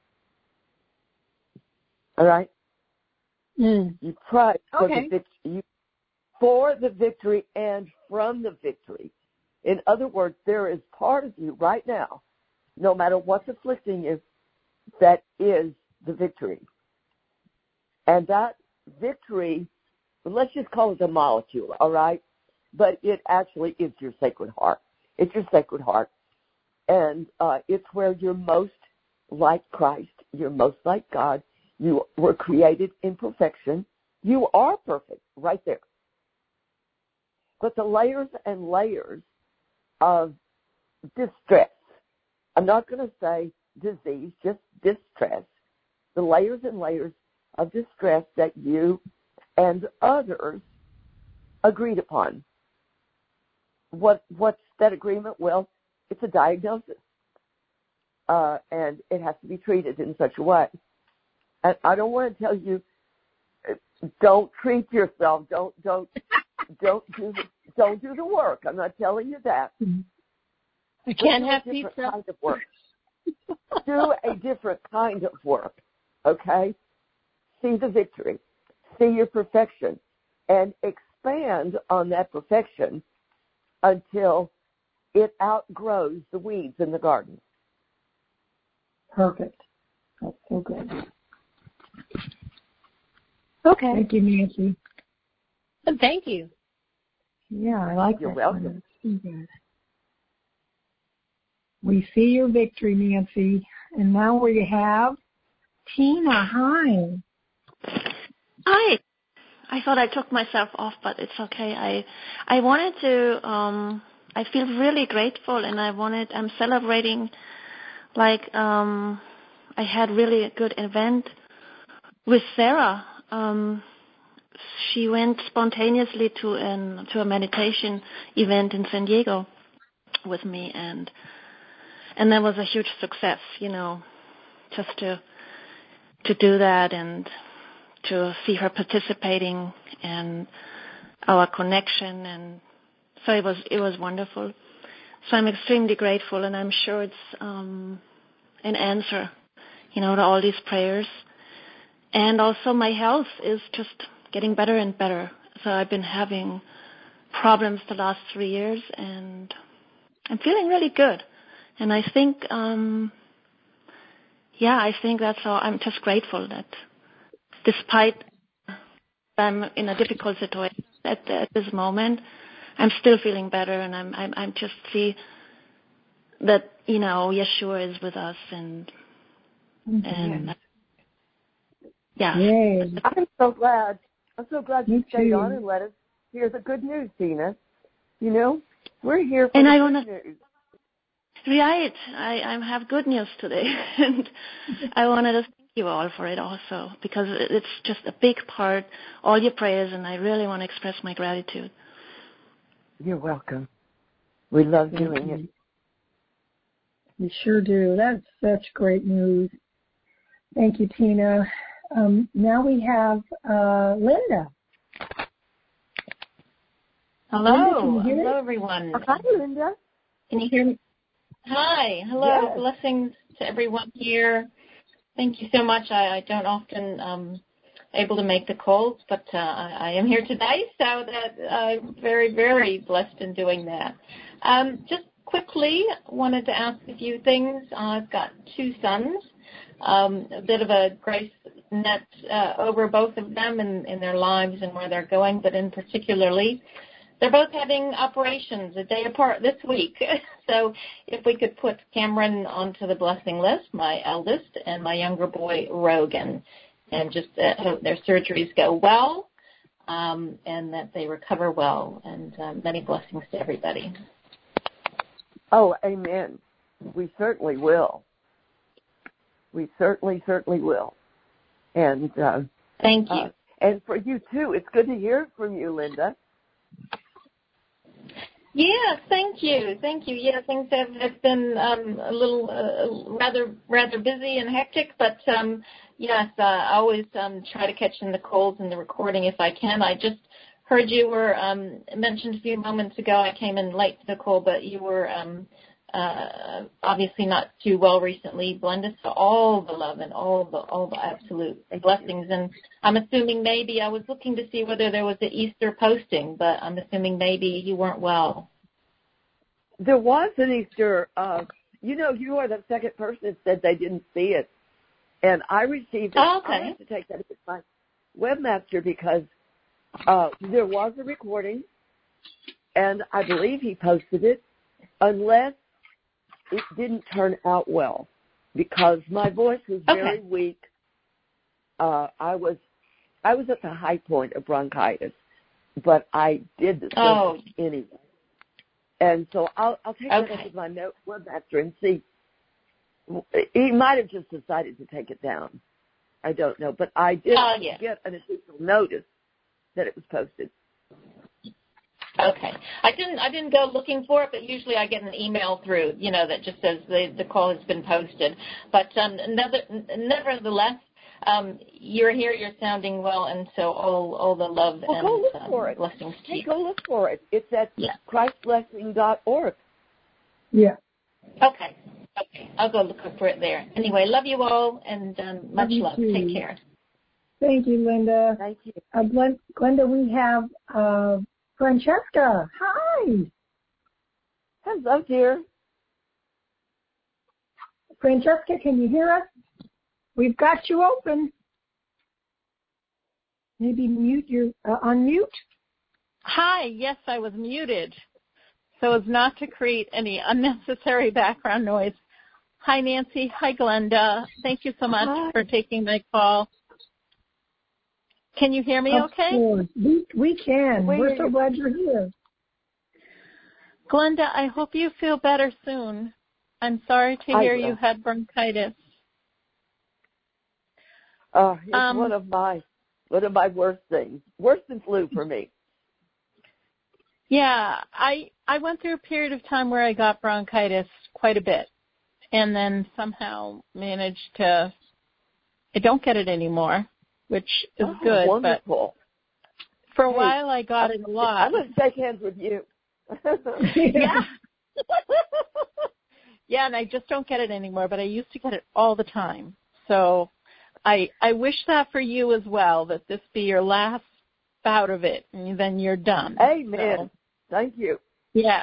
Speaker 1: All right? You pray for the victory. For the victory and from the victory. In other words, there is part of you right now, no matter what's afflicting you, that is the victory. And that victory, let's just call it a molecule, all right? But it actually is your Sacred Heart. It's your Sacred Heart. And it's where you're most like Christ. You're most like God. You were created in perfection. You are perfect right there. But the layers and layers of distress, I'm not going to say disease, just distress, the layers and layers of distress that you and others agreed upon. What's that agreement? Well, it's a diagnosis, and it has to be treated in such a way. And I don't want to tell you, don't treat yourself, don't do the work. I'm not telling you that.
Speaker 5: I can't have pizza.
Speaker 1: Kind of work. Do a different kind of work, okay? See the victory, see your perfection, and expand on that perfection until it outgrows the weeds in the garden.
Speaker 2: Perfect. That's so good.
Speaker 5: Okay.
Speaker 2: Thank you, Nancy.
Speaker 5: Thank you.
Speaker 2: Yeah, I like
Speaker 1: You're
Speaker 2: that.
Speaker 1: welcome.
Speaker 2: Good. We see your victory, Nancy. And now we have Tina. Hi.
Speaker 6: Hi. I thought I took myself off, but it's okay. I wanted to, I feel really grateful, and I'm celebrating, like, I had really a good event with Sarah. She went spontaneously to a meditation event in San Diego with me, and that was a huge success, you know, just to do that and to see her participating and our connection, and so it was wonderful. So I'm extremely grateful, and I'm sure it's an answer, you know, to all these prayers. And also my health is just getting better and better. So I've been having problems the last 3 years, and I'm feeling really good. And I think, I think that's all. I'm just grateful that despite I'm in a difficult situation at this moment, I'm still feeling better, and I'm just see that, you know, Yeshua is with us, and yeah.
Speaker 2: Yay.
Speaker 1: I'm so glad you stayed on and let us hear the good news, Tina. You know, we're here for the good news.
Speaker 6: Right. I have good news today, and I wanted to thank you all for it also, because it's just a big part, all your prayers, and I really want to express my gratitude.
Speaker 1: You're welcome. We love doing it.
Speaker 2: You sure do. That's such great news. Thank you, Tina. Now we have Linda.
Speaker 7: Hello. Hello, everyone.
Speaker 1: Hi, Linda.
Speaker 7: Can you hear me? Hi. Hello.
Speaker 1: Yes.
Speaker 7: Blessings to everyone here. Thank you so much. I don't often able to make the calls, but I am here today, so that I'm very, very blessed in doing that. Just quickly, wanted to ask a few things. I've got two sons. A bit of a grace net over both of them in their lives and where they're going, but in particularly, they're both having operations a day apart this week. So if we could put Cameron onto the blessing list, my eldest, and my younger boy, Rogan, and just hope their surgeries go well and that they recover well, and many blessings to everybody.
Speaker 1: Oh, amen. We certainly will. We certainly will. And
Speaker 7: thank you.
Speaker 1: And for you, too. It's good to hear from you, Linda.
Speaker 7: Yeah, thank you. Yeah, things have been a little rather busy and hectic, but yes, I always try to catch in the calls and the recording if I can. I just heard you were mentioned a few moments ago. I came in late to the call, but you were obviously not too well recently. Blend us to all the love and all the absolute blessings. And I'm assuming maybe I was looking to see whether there was an Easter posting, but I'm assuming maybe you weren't well.
Speaker 1: There was an Easter. You are the second person that said they didn't see it, and I received it.
Speaker 7: Oh, okay.
Speaker 1: I have to take that as my webmaster because there was a recording, and I believe he posted it, unless it didn't turn out well, because my voice was very weak. I was at the high point of bronchitis, but I did the service anyway. And so I'll take that as my webmaster and see. He might have just decided to take it down. I don't know, but I did get an official notice that it was posted.
Speaker 7: Okay. I didn't go looking for it, but usually I get an email through, that just says the call has been posted. But nevertheless, you're here, you're sounding well, and so all the love and
Speaker 1: go look for it.
Speaker 7: Blessings to you.
Speaker 1: Go look for it. It's at christblessing.org.
Speaker 2: Yeah.
Speaker 7: Okay. I'll go look for it there. Anyway, love you all, and much love.
Speaker 2: Too.
Speaker 7: Take care.
Speaker 2: Thank you, Linda.
Speaker 1: Thank you.
Speaker 2: Glenda, we have Francesca. Hi.
Speaker 1: Hello, dear.
Speaker 2: Francesca, can you hear us? We've got you open. Maybe unmute.
Speaker 8: Hi. Yes, I was muted so as not to create any unnecessary background noise. Hi, Nancy. Hi, Glenda. Thank you so much for taking my call. Can you hear me okay?
Speaker 2: Of course. We can. We're so glad you're here.
Speaker 8: Glenda, I hope you feel better soon. I'm sorry to hear you had bronchitis.
Speaker 1: It's one of my worst things. Worse than flu for me.
Speaker 8: Yeah, I went through a period of time where I got bronchitis quite a bit, and then somehow managed to. I don't get it anymore, which is good.
Speaker 1: Wonderful.
Speaker 8: But for a while, I got it a lot.
Speaker 1: I'm going to shake hands with you.
Speaker 8: Yeah. Yeah, and I just don't get it anymore, but I used to get it all the time. So I wish that for you as well, that this be your last bout of it, and then you're done.
Speaker 1: Amen.
Speaker 8: So,
Speaker 1: thank you.
Speaker 8: Yeah.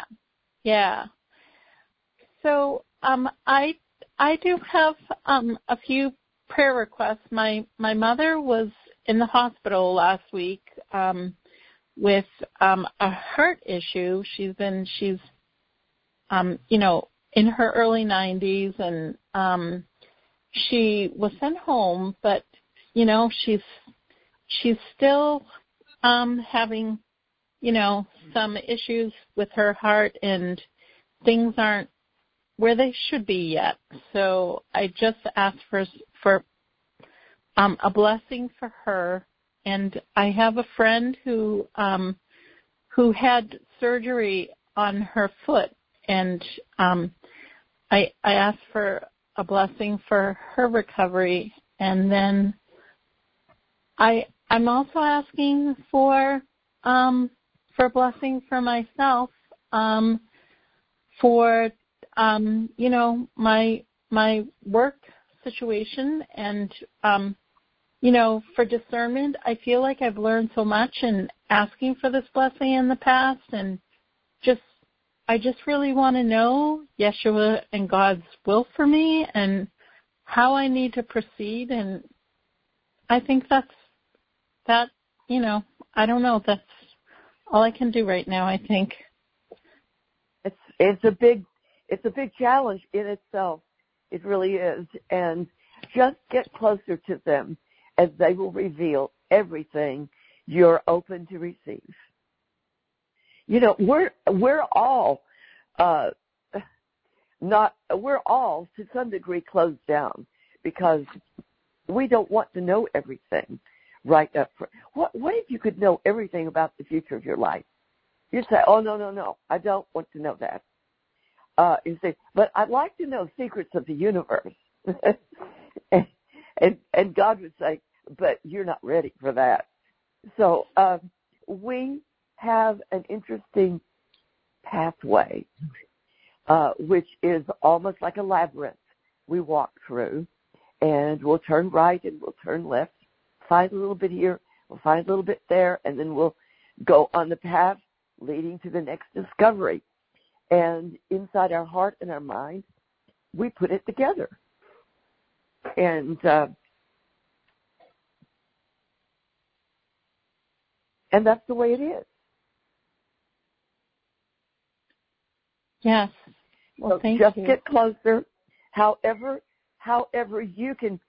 Speaker 8: So I do have a few prayer requests. My mother was in the hospital last week with a heart issue. She's in her early 90s, and she was sent home, but she's still having some issues with her heart, and things aren't where they should be yet. So I just asked for a blessing for her, and I have a friend who had surgery on her foot, and I asked for a blessing for her recovery, and then I'm also asking for for a blessing for myself, for my work situation and for discernment. I feel like I've learned so much in asking for this blessing in the past, and I just really want to know Yeshua and God's will for me and how I need to proceed. And I think I don't know, that's all I can do right now, I think.
Speaker 1: It's a big challenge in itself. It really is. And just get closer to them as they will reveal everything you're open to receive. We're all to some degree closed down because we don't want to know everything right up front. What if you could know everything about the future of your life? You say, oh, no, I don't want to know that. You say, but I'd like to know secrets of the universe. and God would say, but you're not ready for that. So we have an interesting pathway, which is almost like a labyrinth we walk through, and we'll turn right and we'll turn left, find a little bit here, we'll find a little bit there, and then we'll go on the path leading to the next discovery. And inside our heart and our mind, we put it together. And that's the way it is.
Speaker 8: Yes. Well,
Speaker 1: so
Speaker 8: thank
Speaker 1: just
Speaker 8: you.
Speaker 1: Get closer. However you can,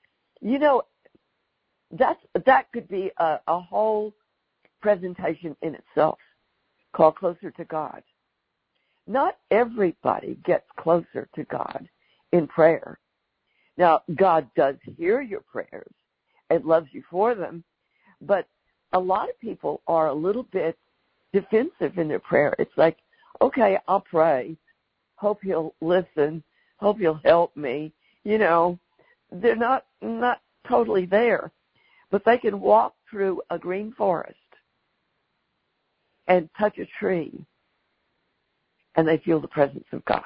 Speaker 1: that could be a whole presentation in itself called Closer to God. Not everybody gets closer to God in prayer. Now, God does hear your prayers and loves you for them, but a lot of people are a little bit defensive in their prayer. It's like, okay, I'll pray. Hope he'll listen. Hope he'll help me. They're not totally there, but they can walk through a green forest and touch a tree, and they feel the presence of God.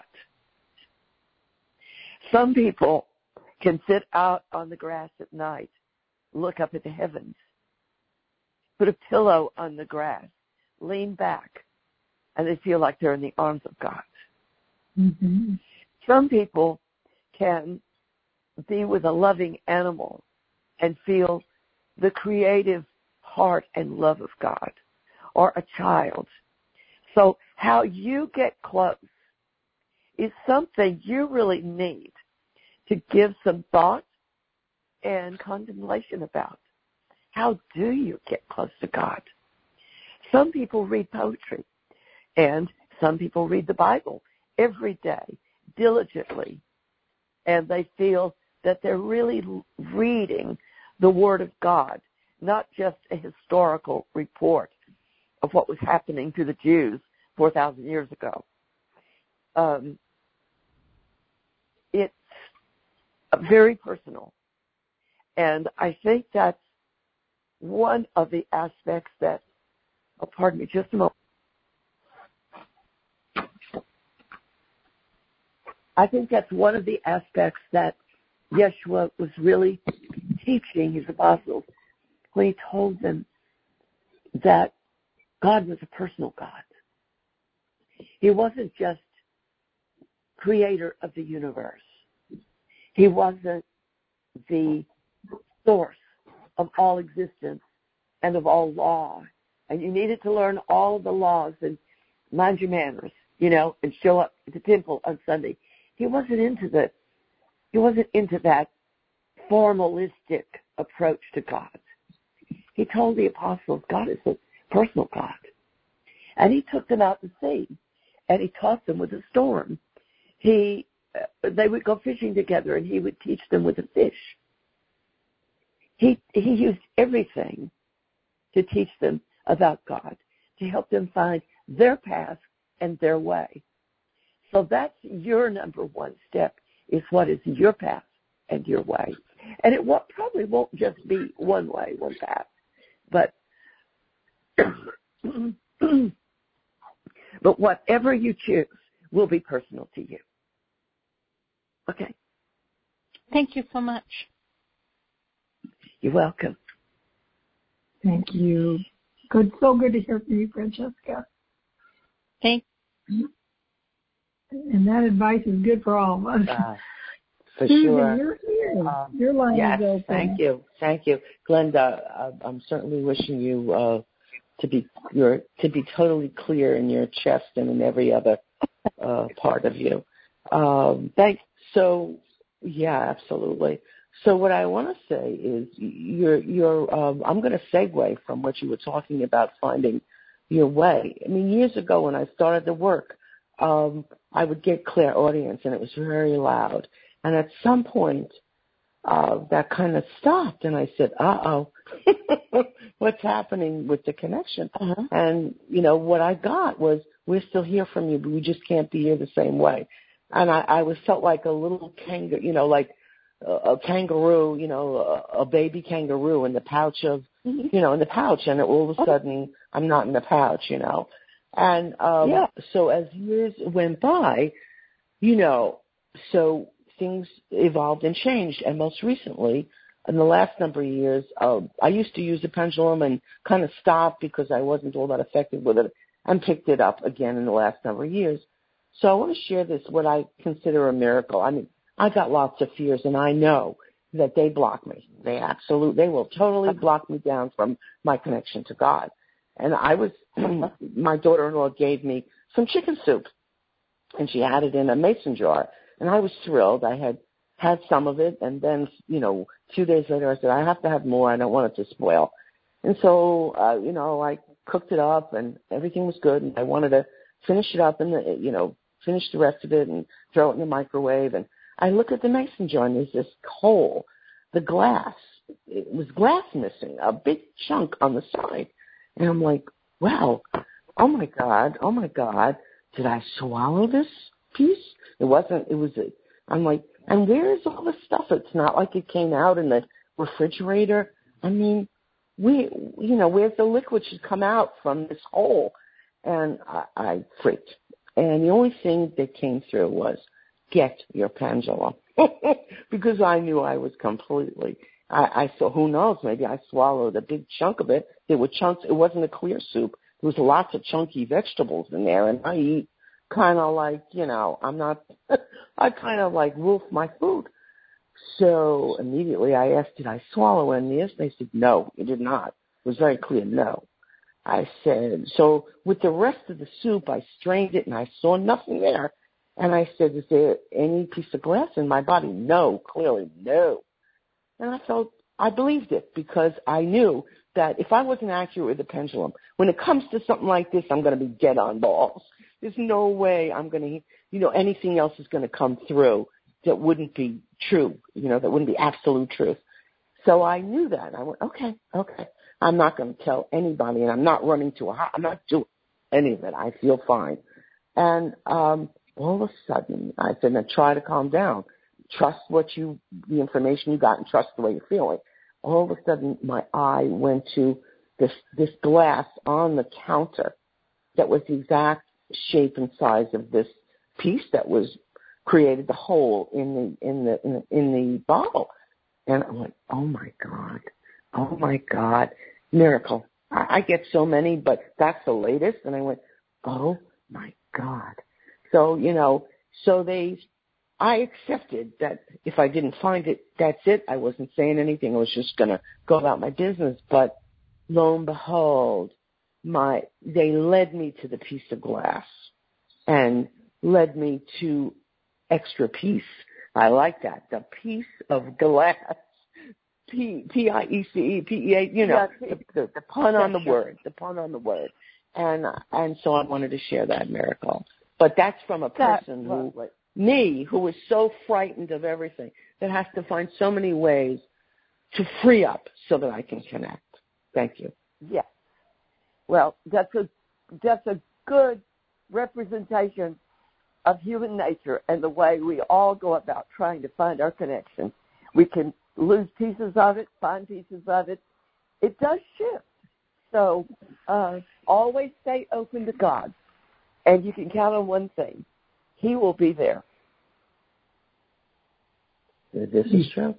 Speaker 1: Some people can sit out on the grass at night, look up at the heavens, put a pillow on the grass, lean back, and they feel like they're in the arms of God.
Speaker 2: Mm-hmm.
Speaker 1: Some people can be with a loving animal and feel the creative heart and love of God, or a child. So how you get close is something you really need to give some thought and contemplation about. How do you get close to God? Some people read poetry, and some people read the Bible every day, diligently, and they feel that they're really reading the Word of God, not just a historical report of what was happening to the Jews 4,000 years ago. It's very personal, and I think that's one of the aspects that, pardon me just a moment. I think that's one of the aspects that Yeshua was really teaching his apostles when he told them that God was a personal God. He wasn't just creator of the universe. He wasn't the source of all existence and of all law. And you needed to learn all of the laws and mind your manners, and show up at the temple on Sunday. He wasn't into that formalistic approach to God. He told the apostles God is a personal God. And he took them out to sea, and he taught them with a storm. They would go fishing together, and he would teach them with a fish. He used everything to teach them about God, to help them find their path and their way. So that's your number one step, is what is your path and your way. And it probably won't just be one way, one path, but But whatever you choose will be personal to you. Okay?
Speaker 8: Thank you so much.
Speaker 1: You're welcome.
Speaker 2: Thank you. Good, so good to hear from you, Francesca.
Speaker 8: Thank you.
Speaker 2: And that advice is good for all of us.
Speaker 9: For
Speaker 2: Susan,
Speaker 9: sure.
Speaker 2: You're here. Your line
Speaker 9: yes,
Speaker 2: is open.
Speaker 9: Thank you. Glenda, I'm certainly wishing you to be totally clear in your chest and in every other part of you.
Speaker 1: Thanks.
Speaker 9: So, yeah, absolutely. So what I want to say is I'm going to segue from what you were talking about, finding your way. I mean, years ago when I started the work, I would get clairaudience, and it was very loud. And at some point, that kind of stopped, and I said, uh-oh, what's happening with the connection?
Speaker 1: Uh-huh.
Speaker 9: And, what I got was, we're still here from you, but we just can't be here the same way. And I felt like a little kangaroo, like a kangaroo, a baby kangaroo in the pouch of, in the pouch, and all of a sudden I'm not in the pouch, And so as years went by, so things evolved and changed. And most recently, in the last number of years, I used to use the pendulum and kind of stopped because I wasn't all that effective with it, and picked it up again in the last number of years. So I want to share this, what I consider a miracle. I mean, I got lots of fears, and I know that they block me. They will totally block me down from my connection to God. And my daughter-in-law gave me some chicken soup, and she had it in a mason jar. And I was thrilled. I had some of it, and then, a few days later I said, I have to have more. I don't want it to spoil. And so, I cooked it up, and everything was good, and I wanted to finish it up and, finish the rest of it and throw it in the microwave. And I look at the mason jar, and there's this hole, the glass. It was glass missing, a big chunk on the side. And I'm like, wow, oh my God, did I swallow this piece? I'm like, and where is all the stuff? It's not like it came out in the refrigerator. I mean, where's the liquid should come out from this hole? And I freaked. And the only thing that came through was, get your pendulum. Because I knew I was completely, I thought, who knows, maybe I swallowed a big chunk of it. There were chunks, it wasn't a clear soup. There was lots of chunky vegetables in there, and I eat kind of like, I kind of like wolf my food. So immediately I asked, did I swallow any of this? They said, no, you did not. It was very clear, no. I said, so with the rest of the soup, I strained it and I saw nothing there. And I said, is there any piece of glass in my body? No, clearly no. And I believed it because I knew that if I wasn't accurate with the pendulum, when it comes to something like this, I'm going to be dead on balls. There's no way I'm going to, anything else is going to come through that wouldn't be true, that wouldn't be absolute truth. So I knew that. I went, okay. I'm not going to tell anybody, and I'm not running I'm not doing any of it. I feel fine. And all of a sudden, I said, now try to calm down. Trust the information you got, and trust the way you're feeling. All of a sudden, my eye went to this glass on the counter that was the exact shape and size of this piece that was created the hole in the bottle. And I went, oh my God, miracle. I get so many, but that's the latest. And I went, oh my God. So, I accepted that if I didn't find it, that's it. I wasn't saying anything. I was just going to go about my business. But lo and behold, they led me to the piece of glass and led me to extra piece. I like that. The piece of glass. Piece, PEA, the pun on the word, And so I wanted to share that miracle. But that's from a person who is so frightened of everything, that has to find so many ways to free up so that I can connect. Thank you.
Speaker 1: Yeah. Well, that's a good representation of human nature and the way we all go about trying to find our connection. We can lose pieces of it, find pieces of it. It does shift. So always stay open to God. And you can count on one thing. He will be there.
Speaker 9: This is true.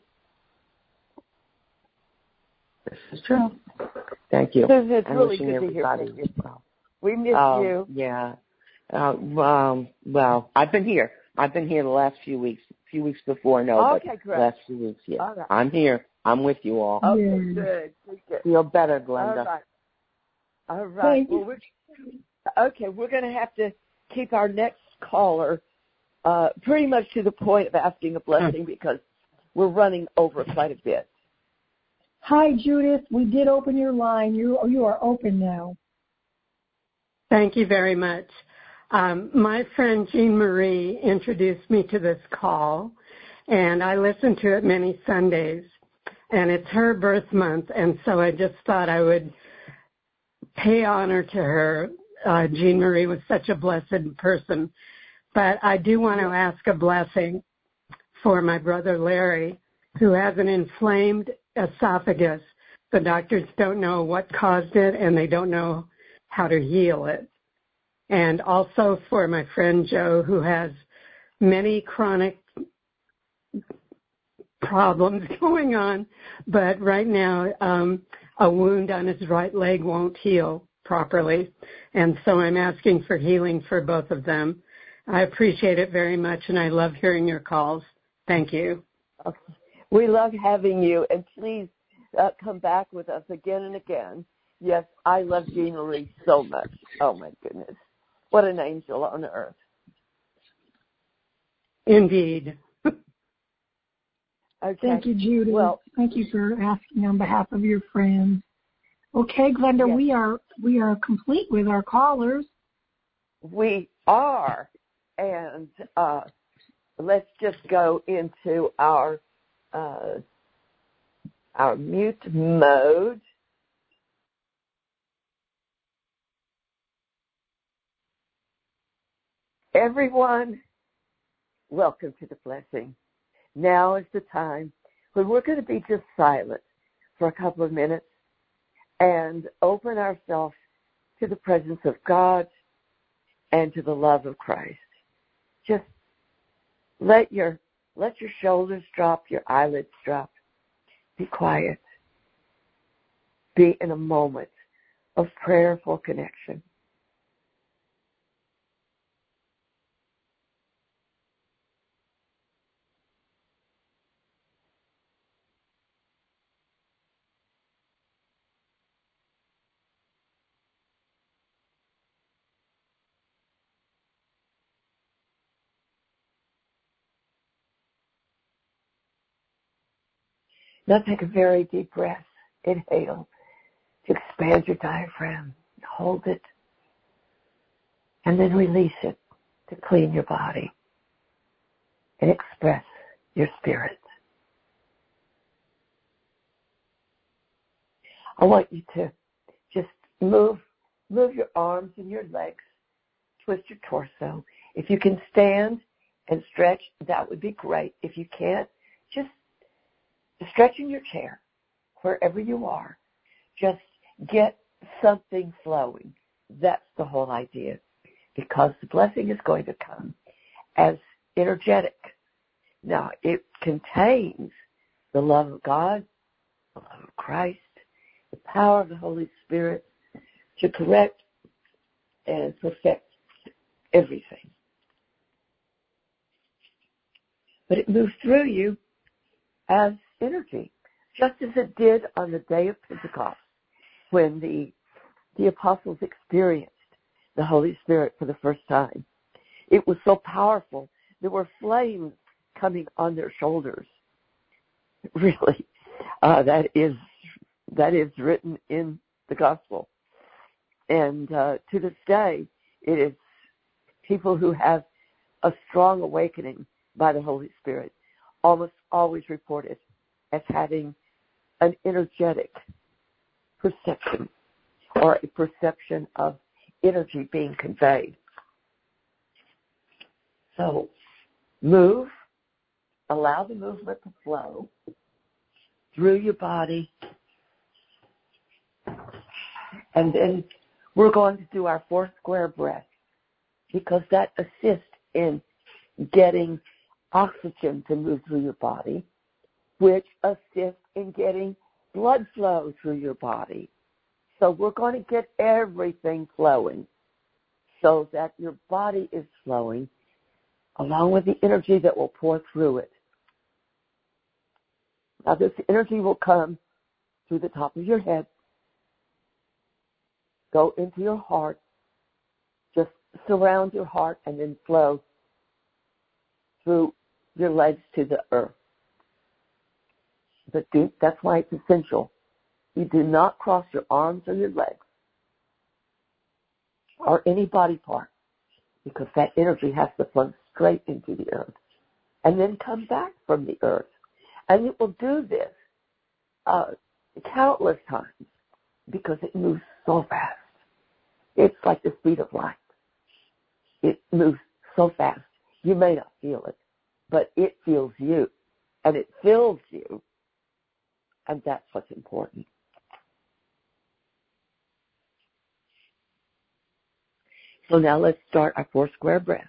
Speaker 9: This is true. Thank you.
Speaker 1: Susan, it's
Speaker 9: I'm
Speaker 1: really
Speaker 9: wishing
Speaker 1: good to hear
Speaker 9: everybody
Speaker 1: from you. We miss you.
Speaker 9: Yeah. Well, I've been here. I've been here the last few weeks. A few weeks before, no,
Speaker 1: okay,
Speaker 9: but
Speaker 1: great.
Speaker 9: last few weeks, yeah.
Speaker 1: All right.
Speaker 9: I'm here. I'm with you all.
Speaker 1: Okay, good.
Speaker 9: Feel better, Glenda.
Speaker 1: All right. Well, we're going to have to keep our next caller pretty much to the point of asking a blessing because we're running over quite a bit.
Speaker 2: Hi, Judith. We did open your line. You are open now.
Speaker 10: Thank you very much. My friend Jean Marie introduced me to this call, and I listen to it many Sundays. And it's her birth month, and so I just thought I would pay honor to her. Jean Marie was such a blessed person. But I do want to ask a blessing for my brother Larry, who has an inflamed esophagus. The doctors don't know what caused it, and they don't know how to heal it. And also for my friend Joe, who has many chronic problems going on, but right now a wound on his right leg won't heal properly. And so I'm asking for healing for both of them. I appreciate it very much, and I love hearing your calls. Thank you.
Speaker 1: Okay. We love having you, and please come back with us again and again. Yes, I love Jean Marie so much. Oh, my goodness. What an angel on earth.
Speaker 10: Indeed.
Speaker 1: Okay.
Speaker 2: Thank you, Judy.
Speaker 1: Well,
Speaker 2: thank you for asking on behalf of your friends. Okay, Glenda, yes. we are complete with our callers.
Speaker 1: We are, and let's just go into our mute mode. Everyone, welcome to the blessing. Now is the time when we're going to be just silent for a couple of minutes and open ourselves to the presence of God and to the love of Christ. Just let your shoulders drop, your eyelids drop. Be quiet. Be in a moment of prayerful connection. Now take a very deep breath. Inhale to expand your diaphragm. Hold it. And then release it to clean your body and express your spirit. I want you to just move your arms and your legs. Twist your torso. If you can stand and stretch, that would be great. If you can't, just stretch in your chair, wherever you are. Just get something flowing. That's the whole idea. Because the blessing is going to come as energetic. Now, it contains the love of God, the love of Christ, the power of the Holy Spirit to correct and perfect everything. But it moves through you as energy, just as it did on the day of Pentecost when the apostles experienced the Holy Spirit for the first time. It was so powerful. There were flames coming on their shoulders. Really, that is written in the gospel. And to this day, it is people who have a strong awakening by the Holy Spirit almost always reported as having an energetic perception or a perception of energy being conveyed. So move, allow the movement to flow through your body, and then we're going to do our 4 square breaths. because that assists in getting oxygen to move through your body, which assists in getting blood flow through your body. So we're going to get everything flowing so that your body is flowing along with the energy that will pour through it. Now this energy will come through the top of your head, go into your heart, just surround your heart, and then flow through your legs to the earth. But that's why it's essential. You do not cross your arms or your legs or any body part, because that energy has to flow straight into the earth and then come back from the earth. And it will do this countless times because it moves so fast. It's like the speed of light. It moves so fast. You may not feel it, but it feels you, and it fills you, and that's what's important. So now let's start our 4 square breath.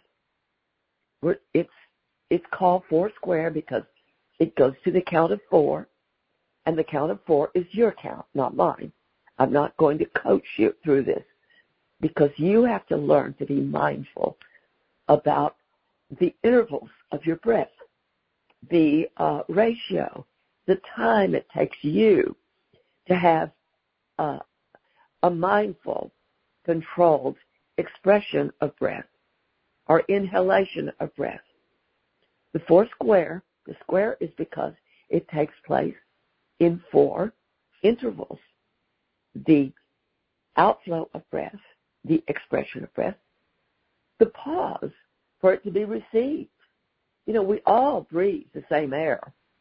Speaker 1: It's called 4 square because it goes to the count of 4, and the count of 4 is your count, not mine. I'm not going to coach you through this because you have to learn to be mindful about the intervals of your breath, the ratio, the time it takes you to have a mindful, controlled expression of breath or inhalation of breath. The 4 square, the square is because it takes place in 4 intervals. The outflow of breath, the expression of breath, the pause for it to be received. You know, we all breathe the same air.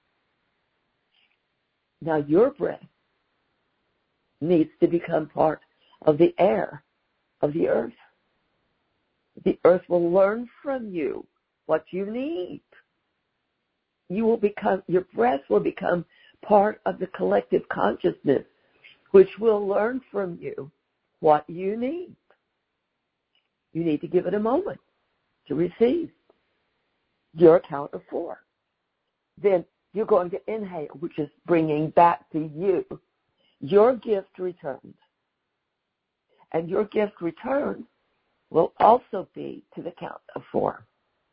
Speaker 1: Now your breath needs to become part of the air of the earth. The earth will learn from you what you need. Your breath will become part of the collective consciousness, which will learn from you what you need. You need to give it a moment to receive your count of 4. Then you're going to inhale, which is bringing back to you your gift returned. And your gift returned will also be to the count of 4.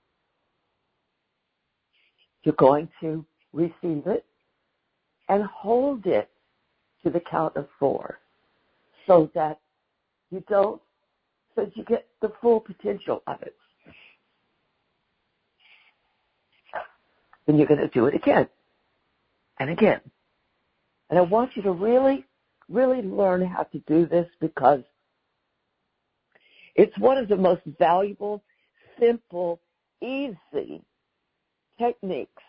Speaker 1: You're going to receive it and hold it to the count of 4 so that you get the full potential of it. Then you're going to do it again and again. And I want you to really, really learn how to do this because it's one of the most valuable, simple, easy techniques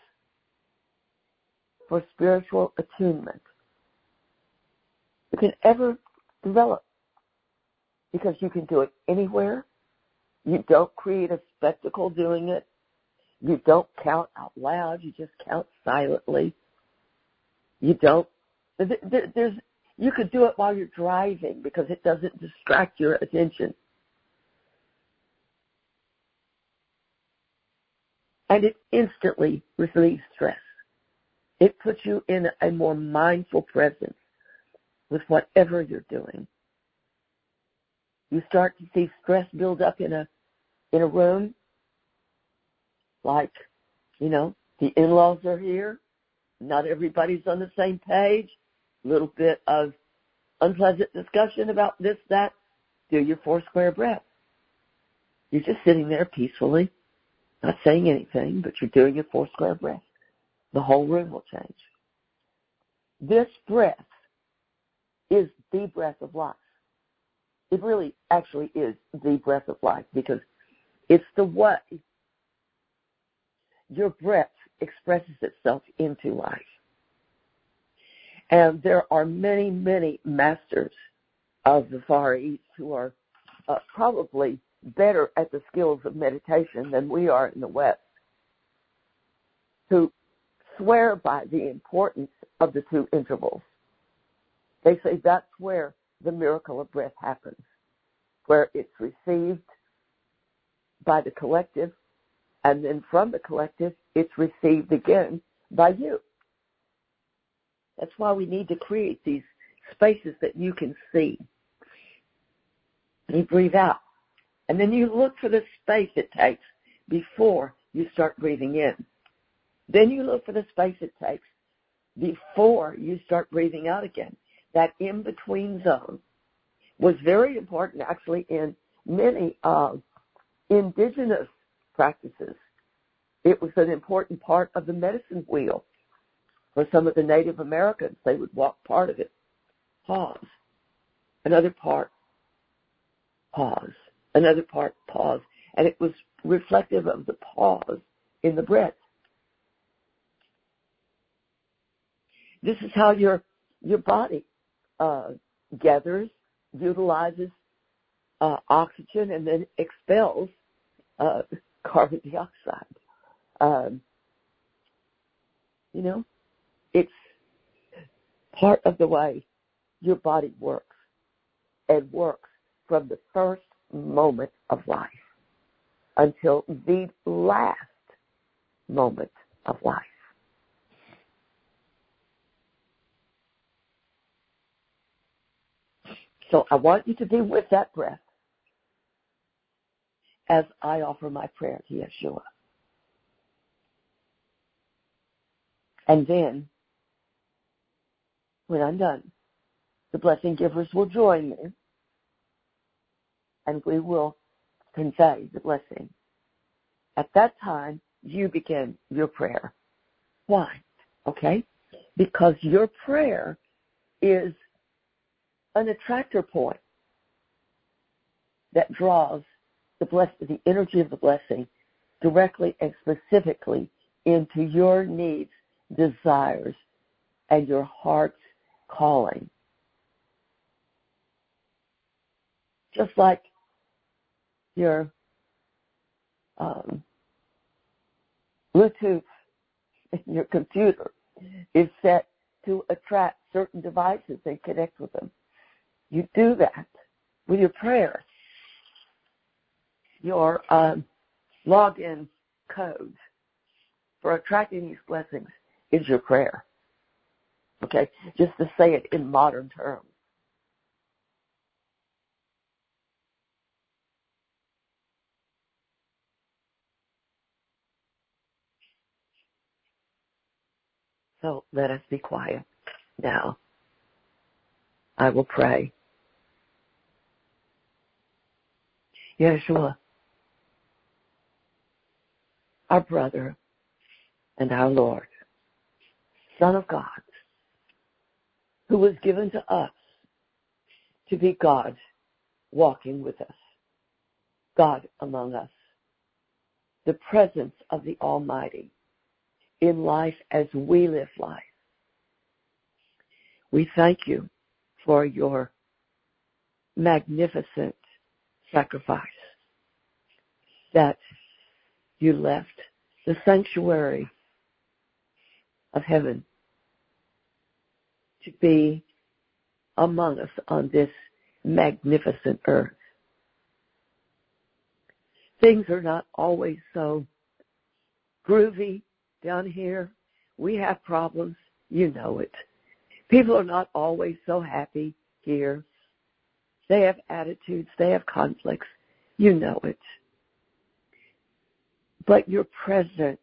Speaker 1: for spiritual attunement you can ever develop, because you can do it anywhere. You don't create a spectacle doing it. You don't count out loud. You just count silently. You could do it while you're driving because it doesn't distract your attention. And it instantly relieves stress. It puts you in a more mindful presence with whatever you're doing. You start to see stress build up in a room, like, the in-laws are here. Not everybody's on the same page. A little bit of unpleasant discussion about this, that. Do your 4 square breath. You're just sitting there peacefully, not saying anything, but you're doing your 4 square breath. The whole room will change. This breath is the breath of life. It really actually is the breath of life because it's the way your breath expresses itself into life. And there are many, many masters of the Far East who are probably better at the skills of meditation than we are in the West, who swear by the importance of the 2 intervals. They say that's where the miracle of breath happens, where it's received by the collective, and then from the collective, it's received again by you. That's why we need to create these spaces that you can see. You breathe out. And then you look for the space it takes before you start breathing in. Then you look for the space it takes before you start breathing out again. That in-between zone was very important, actually, in many indigenous practices. It was an important part of the medicine wheel. For some of the Native Americans, they would walk part of it, pause. Another part, pause. Another part, pause. And it was reflective of the pause in the breath. This is how your body gathers, utilizes oxygen, and then expels carbon dioxide. It's part of the way your body works, and works from the first moment of life until the last moment of life. So I want you to be with that breath as I offer my prayer to Yeshua. And then, when I'm done, the blessing givers will join me, and we will convey the blessing. At that time, you begin your prayer. Why? Okay? Because your prayer is an attractor point that draws the energy of the blessing directly and specifically into your needs, desires, and your heart's calling. Just like your Bluetooth in your computer is set to attract certain devices and connect with them. You do that with your prayer. Your login code for attracting these blessings is your prayer. Okay? Just to say it in modern terms. So let us be quiet now. I will pray. Yeshua, our brother and our Lord, Son of God, who was given to us to be God walking with us, God among us, the presence of the Almighty in life as we live life. We thank you for your magnificent sacrifice that you left the sanctuary of heaven to be among us on this magnificent earth. Things are not always so groovy down here. We have problems. You know it. People are not always so happy here. They have attitudes. They have conflicts. You know it. But your presence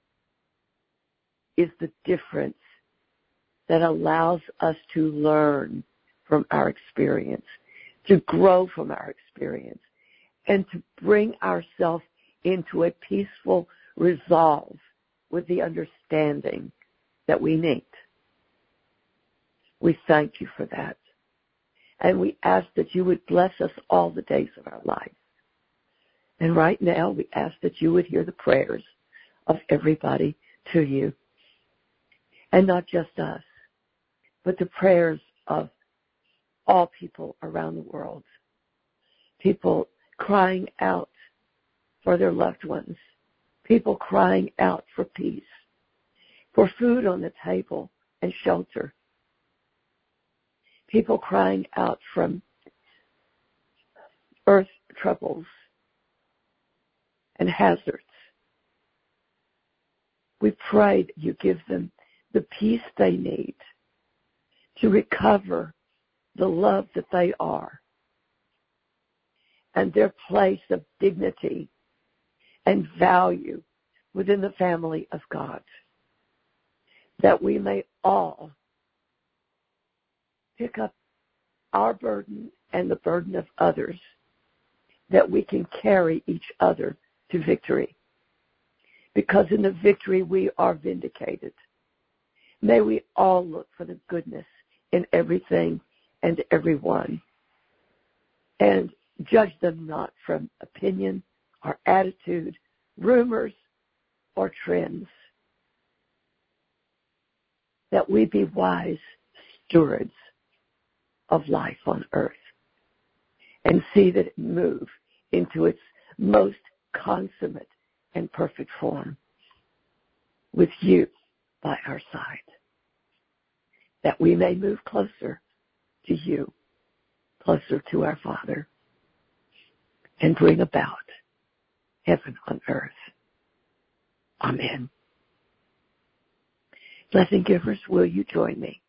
Speaker 1: is the difference that allows us to learn from our experience, to grow from our experience, and to bring ourselves into a peaceful resolve with the understanding that we need. We thank you for that. And we ask that you would bless us all the days of our life. And right now, we ask that you would hear the prayers of everybody to you. And not just us, but the prayers of all people around the world. People crying out for their loved ones. People crying out for peace, for food on the table and shelter. People crying out from earth troubles, and hazards. We pray that you give them the peace they need to recover the love that they are and their place of dignity and value within the family of God, that we may all pick up our burden and the burden of others, that we can carry each other to victory. Because in the victory we are vindicated. May we all look for the goodness in everything and everyone, and judge them not from opinion or attitude, rumors or trends. That we be wise stewards of life on earth and see that it move into its most consummate and perfect form with you by our side, that we may move closer to you, closer to our Father, and bring about heaven on earth. Amen. Blessing givers, will you join me?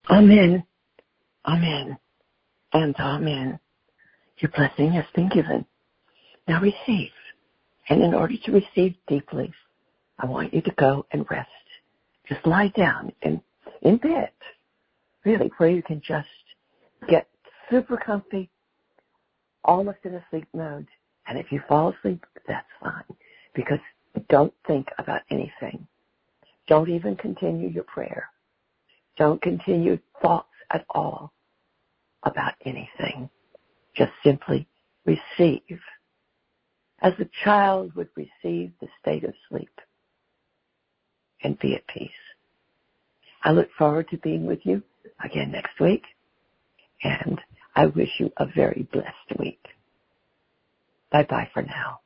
Speaker 1: Amen. Amen. And amen. Your blessing has been given. Now receive. And in order to receive deeply, I want you to go and rest. Just lie down in bed, really, where you can just get super comfy, almost in a sleep mode. And if you fall asleep, that's fine, because don't think about anything. Don't even continue your prayer. Don't continue thoughts at all about anything. Just simply receive, as a child would receive the state of sleep, and be at peace. I look forward to being with you again next week, and I wish you a very blessed week. Bye-bye for now.